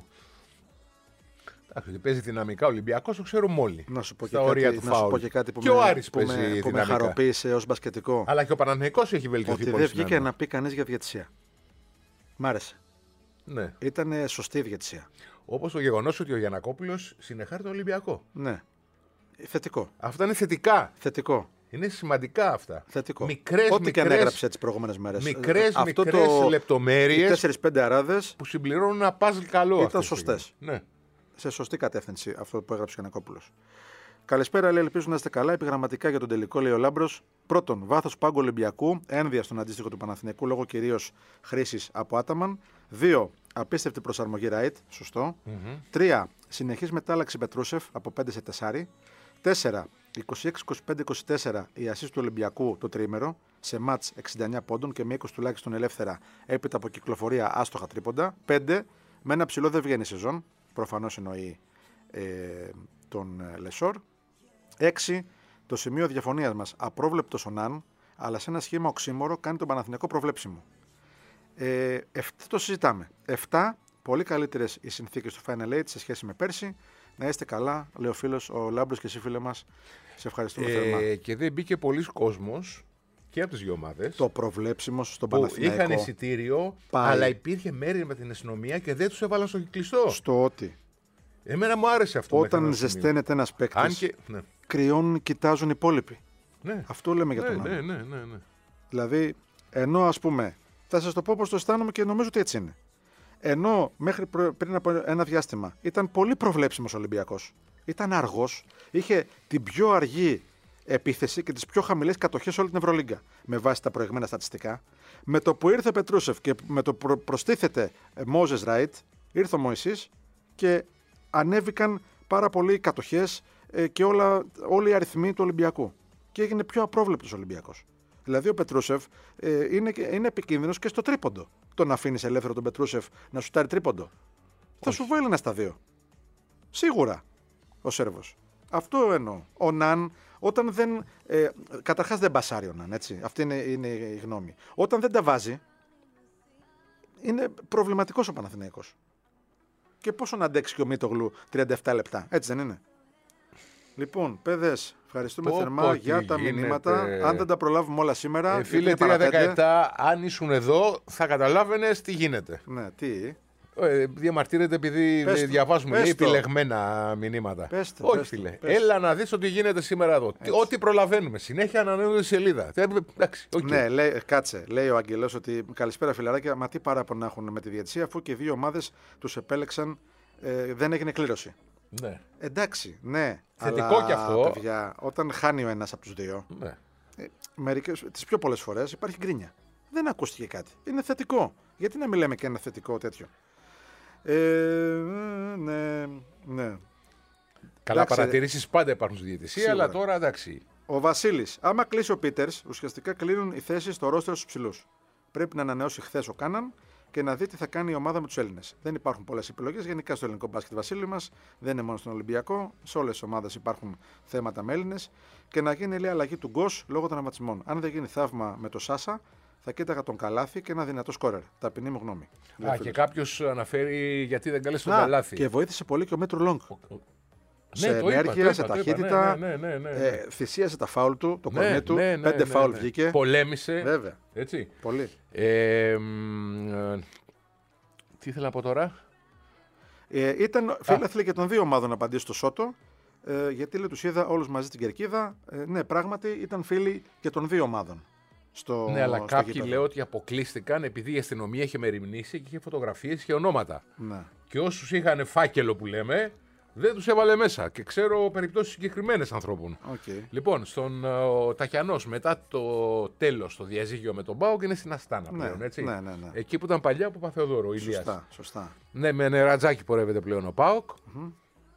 Εντάξει, ότι παίζει δυναμικά ο Ολυμπιακός, το ξέρουμε όλοι. Να σου πω και, Στα όρια κάτι, του να σου φάουλ. πω και κάτι που, Και με, ο Άρης που, παίζει με, που με δυναμικά. χαροποίησε ως μπασκετικό. Αλλά και ο Παναθηναϊκός έχει βελτιωθεί Ότι πολύ δεν στην βγήκε άμυνα. να πει κανείς για διαιτησία. Μ' άρεσε. Ναι. Ήταν σωστή η διαιτησία. Όπως το γεγονός ότι ο Γιαννακόπουλος συνεχάρει τον Ολυμπιακό. Ναι. Θετικό. Αυτά είναι θετικά. Θετικό. Είναι σημαντικά αυτά. Θετικό. Μικρές, Ό,τι και αν μικρές, έγραψε τις προηγούμενες μέρες. μικρές, Αυτό μικρές το... λεπτομέρειες Οι τέσσερις πέντε αράδες που συμπληρώνουν ένα παζλ καλό. ήταν αυτή τη σωστές. στιγμή. Ναι. σε σωστή κατεύθυνση αυτό που έγραψε ο Γιαννακόπουλος. Καλησπέρα, λέει, ελπίζω να είστε καλά. Επιγραμματικά για τον τελικό, λέει ο Λάμπρος. Πρώτον, βάθος πάγκου Ολυμπιακού, ένδυα στον αντίστοιχο του Παναθηναϊκού λόγω κυρίως χρήσης από Άταμαν. Δύο, απίστευτη προσαρμογή Ράιτ, σωστό. Mm-hmm. Τρία, συνεχής μετάλλαξη Πετρούσεφ από πέντε σε τέσσερα. Τέσσερα, είκοσι έξι είκοσι πέντε είκοσι τέσσερα η ασίστ του Ολυμπιακού το τρίμερο σε μάτς εξήντα εννέα πόντων και με είκοσι τουλάχιστον ελεύθερα έπειτα από κυκλοφορία άστοχα τρίποντα. Πέντε, με ένα ψηλό δεν βγαίνει σεζόν. Προφανώς εννοεί ε, τον ε, Λεσόρ. Έξι, Το σημείο διαφωνίας μας, απρόβλεπτος ο Ναν, αλλά σε ένα σχήμα οξύμορο κάνει τον Παναθηναϊκό προβλέψιμο. Ε, εφ, το συζητάμε. Εφτά, πολύ καλύτερες οι συνθήκες του Final Eight σε σχέση με πέρσι. Να είστε καλά, λέει ο φίλος, ο Λάμπρος και εσύ φίλε μας. Σε ευχαριστούμε ε, θερμά. Και δεν μπήκε πολλοί κόσμος και από τις δύο ομάδες. Το προβλέψιμο στον που Παναθηναϊκό. είχαν εισιτήριο, πάει. Αλλά υπήρχε μέρη με την αστυνομία και δεν τους έβαλαν στο κλειστό. Στο ότι Εμένα μου άρεσε αυτό. όταν ζεσταίνεται ένας παίκτης, και... ναι. κρυώνουν, κοιτάζουν οι υπόλοιποι. Ναι. Αυτό λέμε για ναι, τον ναι, Ναν. ναι, ναι, ναι. Δηλαδή, ενώ ας πούμε, θα σας το πω πώς το αισθάνομαι και νομίζω ότι έτσι είναι. Ενώ μέχρι προ- πριν από ένα διάστημα ήταν πολύ προβλέψιμος ο Ολυμπιακός. Ήταν αργός, είχε την πιο αργή επίθεση και τις πιο χαμηλές κατοχές σε όλη την Ευρωλίγκα. Με βάση τα προηγμένα στατιστικά. Με το που ήρθε Πετρούσεφ και με το που προστίθεται Μόζες Ράιτ, ήρθε ο Μωυσής και ανέβηκαν πάρα πολλοί οι κατοχές ε, και όλα, όλοι οι αριθμοί του Ολυμπιακού. Και έγινε πιο απρόβλεπτος ο Ολυμπιακός. Δηλαδή ο Πετρούσεφ ε, είναι, είναι επικίνδυνος και στο τρίποντο. Το να αφήνεις ελεύθερο τον Πετρούσεφ να σου τάρει τρίποντο. Θα σου βάλει ένα στα δύο. Σίγουρα ο Σέρβος. Αυτό εννοώ. Ο Ναν, όταν δεν. Ε, καταρχάς δεν μπασάρει ο Ναν, έτσι. Αυτή είναι, είναι η γνώμη. Όταν δεν τα βάζει, είναι προβληματικός ο Παναθηναϊκός. Και πόσο να αντέξει και ο Μίτογλου τριάντα επτά λεπτά, έτσι δεν είναι. Λοιπόν, παιδες, ευχαριστούμε Πω, θερμά πω, για τι τα γίνεται. μηνύματα. Αν δεν τα προλάβουμε όλα σήμερα. Ε, γιατί φίλε, είναι παρά τρία πέντε. δεκαεπτά, αν ήσουν εδώ, θα καταλάβαινες τι γίνεται. Ναι, τι. Ε, διαμαρτύρεται επειδή Πες το, διαβάζουμε πες λέει, το. επιλεγμένα μηνύματα. Πες το, Όχι, πες το, φίλε. πες το. Έλα να δεις ότι γίνεται σήμερα εδώ. Τι- Ό,τι προλαβαίνουμε. Συνέχεια ανανεώνεται η σελίδα. Ε, Εντάξει, οκ. Ναι, λέει, κάτσε. Λέει ο Αγγελός ότι καλησπέρα φιλαράκια. Μα τι παράπονα έχουν με τη διαιτησία, αφού και δύο ομάδες τους επέλεξαν, ε, δεν έγινε κλήρωση. Ναι. Εντάξει, ναι. Θετικό αλλά, κι αυτό. Παιδιά, όταν χάνει ο ένας από τους δύο, Ναι. ε, μερικές, τις πιο πολλές φορές υπάρχει γκρίνια. Δεν ακούστηκε κάτι. Είναι θετικό. Γιατί να μην λέμε και ένα θετικό τέτοιο. Ε, ναι, ναι. Καλά Εντάξει, παρατηρήσεις πάντα υπάρχουν στη διαιτησία, σίγουρα. αλλά τώρα εντάξει. Ο Βασίλης, άμα κλείσει ο Πίτερς, ουσιαστικά κλείνουν οι θέσεις στο ρόστερ στους ψηλούς. Πρέπει να ανανεώσει χθες ο Κάναν και να δει τι θα κάνει η ομάδα με τους Έλληνες. Δεν υπάρχουν πολλές επιλογές γενικά στο ελληνικό μπάσκετ, Βασίλη μας. Δεν είναι μόνο στον Ολυμπιακό. Σε όλες τις ομάδες υπάρχουν θέματα με Έλληνες. Και να γίνει λέει, αλλαγή του Γκος λόγω των τραυματισμών. Αν δεν γίνει θαύμα με το Σάσα, θα κοίταγα τον Καλάθι και ένα δυνατό σκόρερ. Ταπεινή μου γνώμη. Α, και κάποιος αναφέρει γιατί δεν καλέσει τον Α, Καλάθι. και βοήθησε πολύ και ο Μέτρου Λόγκ. Σε Ναι, το είπα, ενέργεια, το σε είπα, το είπα. ταχύτητα. Ναι, ναι, ναι, ναι, ναι. Ε, θυσίασε τα φάουλ του, το Ναι, κορμί του. ναι, ναι, Πέντε ναι, φάουλ ναι. βγήκε. Πολέμησε. Βέβαια. Έτσι. Πολύ. Ε, μ, ε, τι ήθελα να πω τώρα. Ε, ήταν φίλαθλοι και των δύο ομάδων να απαντήσει στο Σότο. Ε, γιατί λέει, τους είδα όλους μαζί στην Κερκίδα. Ε, ναι, πράγματι ήταν φίλοι και των δύο ομάδων. Στο, Ναι, αλλά στο κάποιοι γήπεδο. λέω ότι αποκλείστηκαν επειδή η αστυνομία είχε μεριμνήσει και είχε φωτογραφίες και ονόματα. Ναι. Και όσους είχαν φάκελο που λέμε, δεν τους έβαλε μέσα. Και ξέρω περιπτώσεις συγκεκριμένες ανθρώπων. Okay. Λοιπόν, στον uh, Ταχιανός μετά το τέλος, το διαζύγιο με τον Πάοκ είναι στην Αστάνα Ναι, πλέον, έτσι. ναι, ναι, ναι. Εκεί που ήταν παλιά από Παθεοδόρο, ο Ηλίας. Σωστά, σωστά. Ναι, με νερατζάκι πορεύεται πλέον ο Πάοκ. Mm-hmm.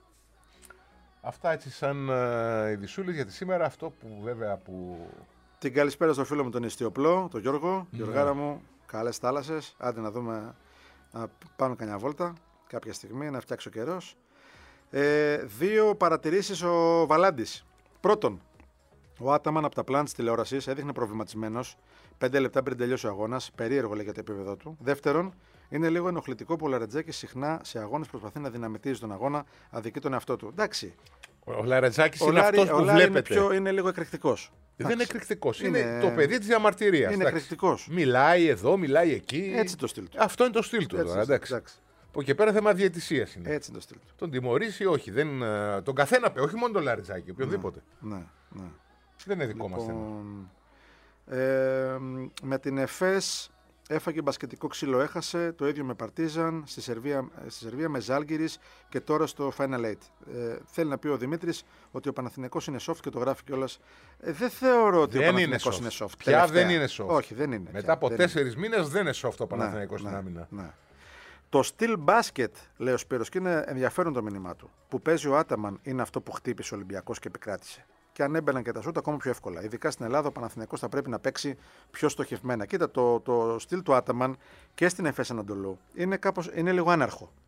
Αυτά έτσι σαν uh, ειδισούλες για τη σήμερα. Αυτό που βέβαια που... Την καλησπέρα στο φίλο μου τον Ιστιοπλό, τον Γιώργο. Mm. Γιωργάρα μου, καλές θάλασσες. Άντε να δούμε, να πάμε κανιά βόλτα κάποια στιγμή, να φτιάξει ο καιρός. Ε, δύο παρατηρήσεις ο Βαλάντης. Πρώτον, ο Άταμαν από τα πλάν της τηλεόρασης έδειχνε προβληματισμένος πέντε λεπτά πριν τελειώσει ο αγώνας, περίεργο λέει για το επίπεδο του. Δεύτερον, είναι λίγο ενοχλητικό που ο Λαρετζάκης συχνά σε αγώνες προσπαθεί να δυναμητίζει τον αγώνα, αδικεί τον εαυτό του. Εντάξει. Ο Λαρετζάκης είναι Λάρη, αυτός που ο Λάρη βλέπετε. Είναι, πιο, είναι λίγο εκρηκτικός. Δεν είναι εκρηκτικός. Είναι, Είναι- το παιδί της διαμαρτυρίας. Είναι εντάξει. εκρηκτικός. Μιλάει εδώ, μιλάει εκεί. Έτσι το στυλ του. Αυτό είναι το στυλ του. Έτσι, Τώρα, εντάξει. εντάξει. Από εκεί πέρα θέμα διαιτησίας είναι. Έτσι είναι το στυλ του. Τον τιμωρήσει ή όχι. Δεν, ε, τον καθένα, όχι μόνο τον Λαρετζάκη, οποιοδήποτε. Ναι, ναι. Δεν είναι δικό μας θέμα. Λοιπόν, ε, με την ΕΦΕΣ έφαγε μπασκετικό ξύλο, έχασε. Το ίδιο με Παρτίζαν, στη Σερβία, στη Σερβία με Ζάλγκιρις και τώρα στο Final Eight. Ε, θέλει να πει ο Δημήτρης ότι ο Παναθηναϊκός είναι soft και το γράφει κιόλας. Ε, δεν θεωρώ ότι Δεν ο είναι Παναθηναϊκός soft. είναι soft. Πια Τελευταία. δεν είναι soft. Όχι, δεν είναι. Μετά πια. από Δεν τέσσερις μήνες δεν είναι soft ο είναι. Παναθηναϊκός Ναι, στην ναι, άμυνα. ναι. Το στυλ μπάσκετ, λέει ο Σπύρος, και είναι ενδιαφέρον το μήνυμά του. Που παίζει ο Άταμαν είναι αυτό που χτύπησε ο Ολυμπιακός και επικράτησε. Και αν έμπαιναν και τα σούτ ακόμα πιο εύκολα. Ειδικά στην Ελλάδα ο Παναθηναϊκός θα πρέπει να παίξει πιο στοχευμένα. Κοίτα, το, το στυλ του Άταμαν και στην Εφές Ανατολού είναι, κάπως, είναι λίγο άναρχο.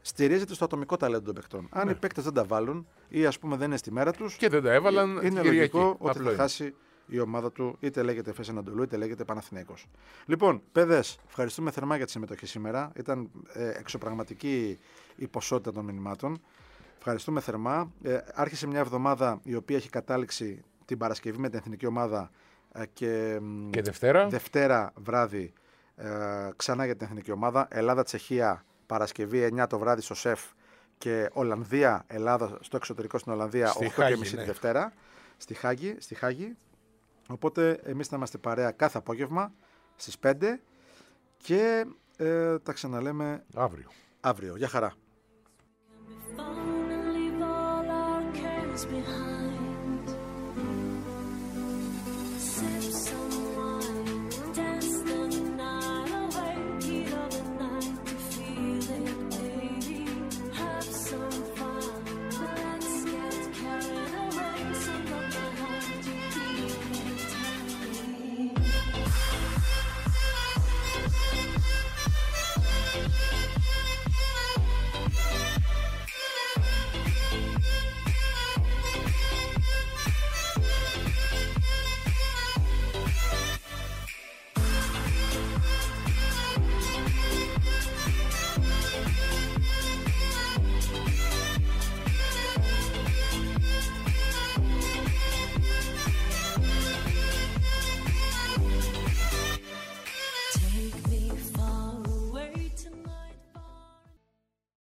στηρίζεται στο ατομικό ταλέντο των παιχτών. Αν Ναι. οι παίκτες δεν τα βάλουν ή ας πούμε δεν είναι στη μέρα τους, Και δεν τα έβαλαν. είναι την λογικό Κυριακή. ότι Απλό θα είναι. χάσει η ομάδα του, είτε λέγεται Εφές Ανατολού, είτε λέγεται Παναθηναίκος. Λοιπόν, παιδες, ευχαριστούμε θερμά για τη συμμετοχή σήμερα. Ήταν ε, εξωπραγματική η ποσότητα των μηνυμάτων. Ευχαριστούμε θερμά. Ε, άρχισε μια εβδομάδα η οποία έχει κατάληξη την Παρασκευή με την εθνική ομάδα ε, και, μ, Και Δευτέρα. Δευτέρα βράδυ ε, ξανά για την εθνική ομάδα. Ελλάδα-Τσεχία Παρασκευή εννιά το βράδυ στο ΣΕΦ και Ολλανδία-Ελλάδα στο εξωτερικό στην Ολλανδία Στη οκτώ και Χάγη, μισή ναι. τη Δευτέρα στη Χάγη, στη Χάγη. Οπότε εμείς θα είμαστε παρέα κάθε απόγευμα στις πέντε και ε, τα ξαναλέμε Αύριο. αύριο. Γεια χαρά. Leave all our cares behind.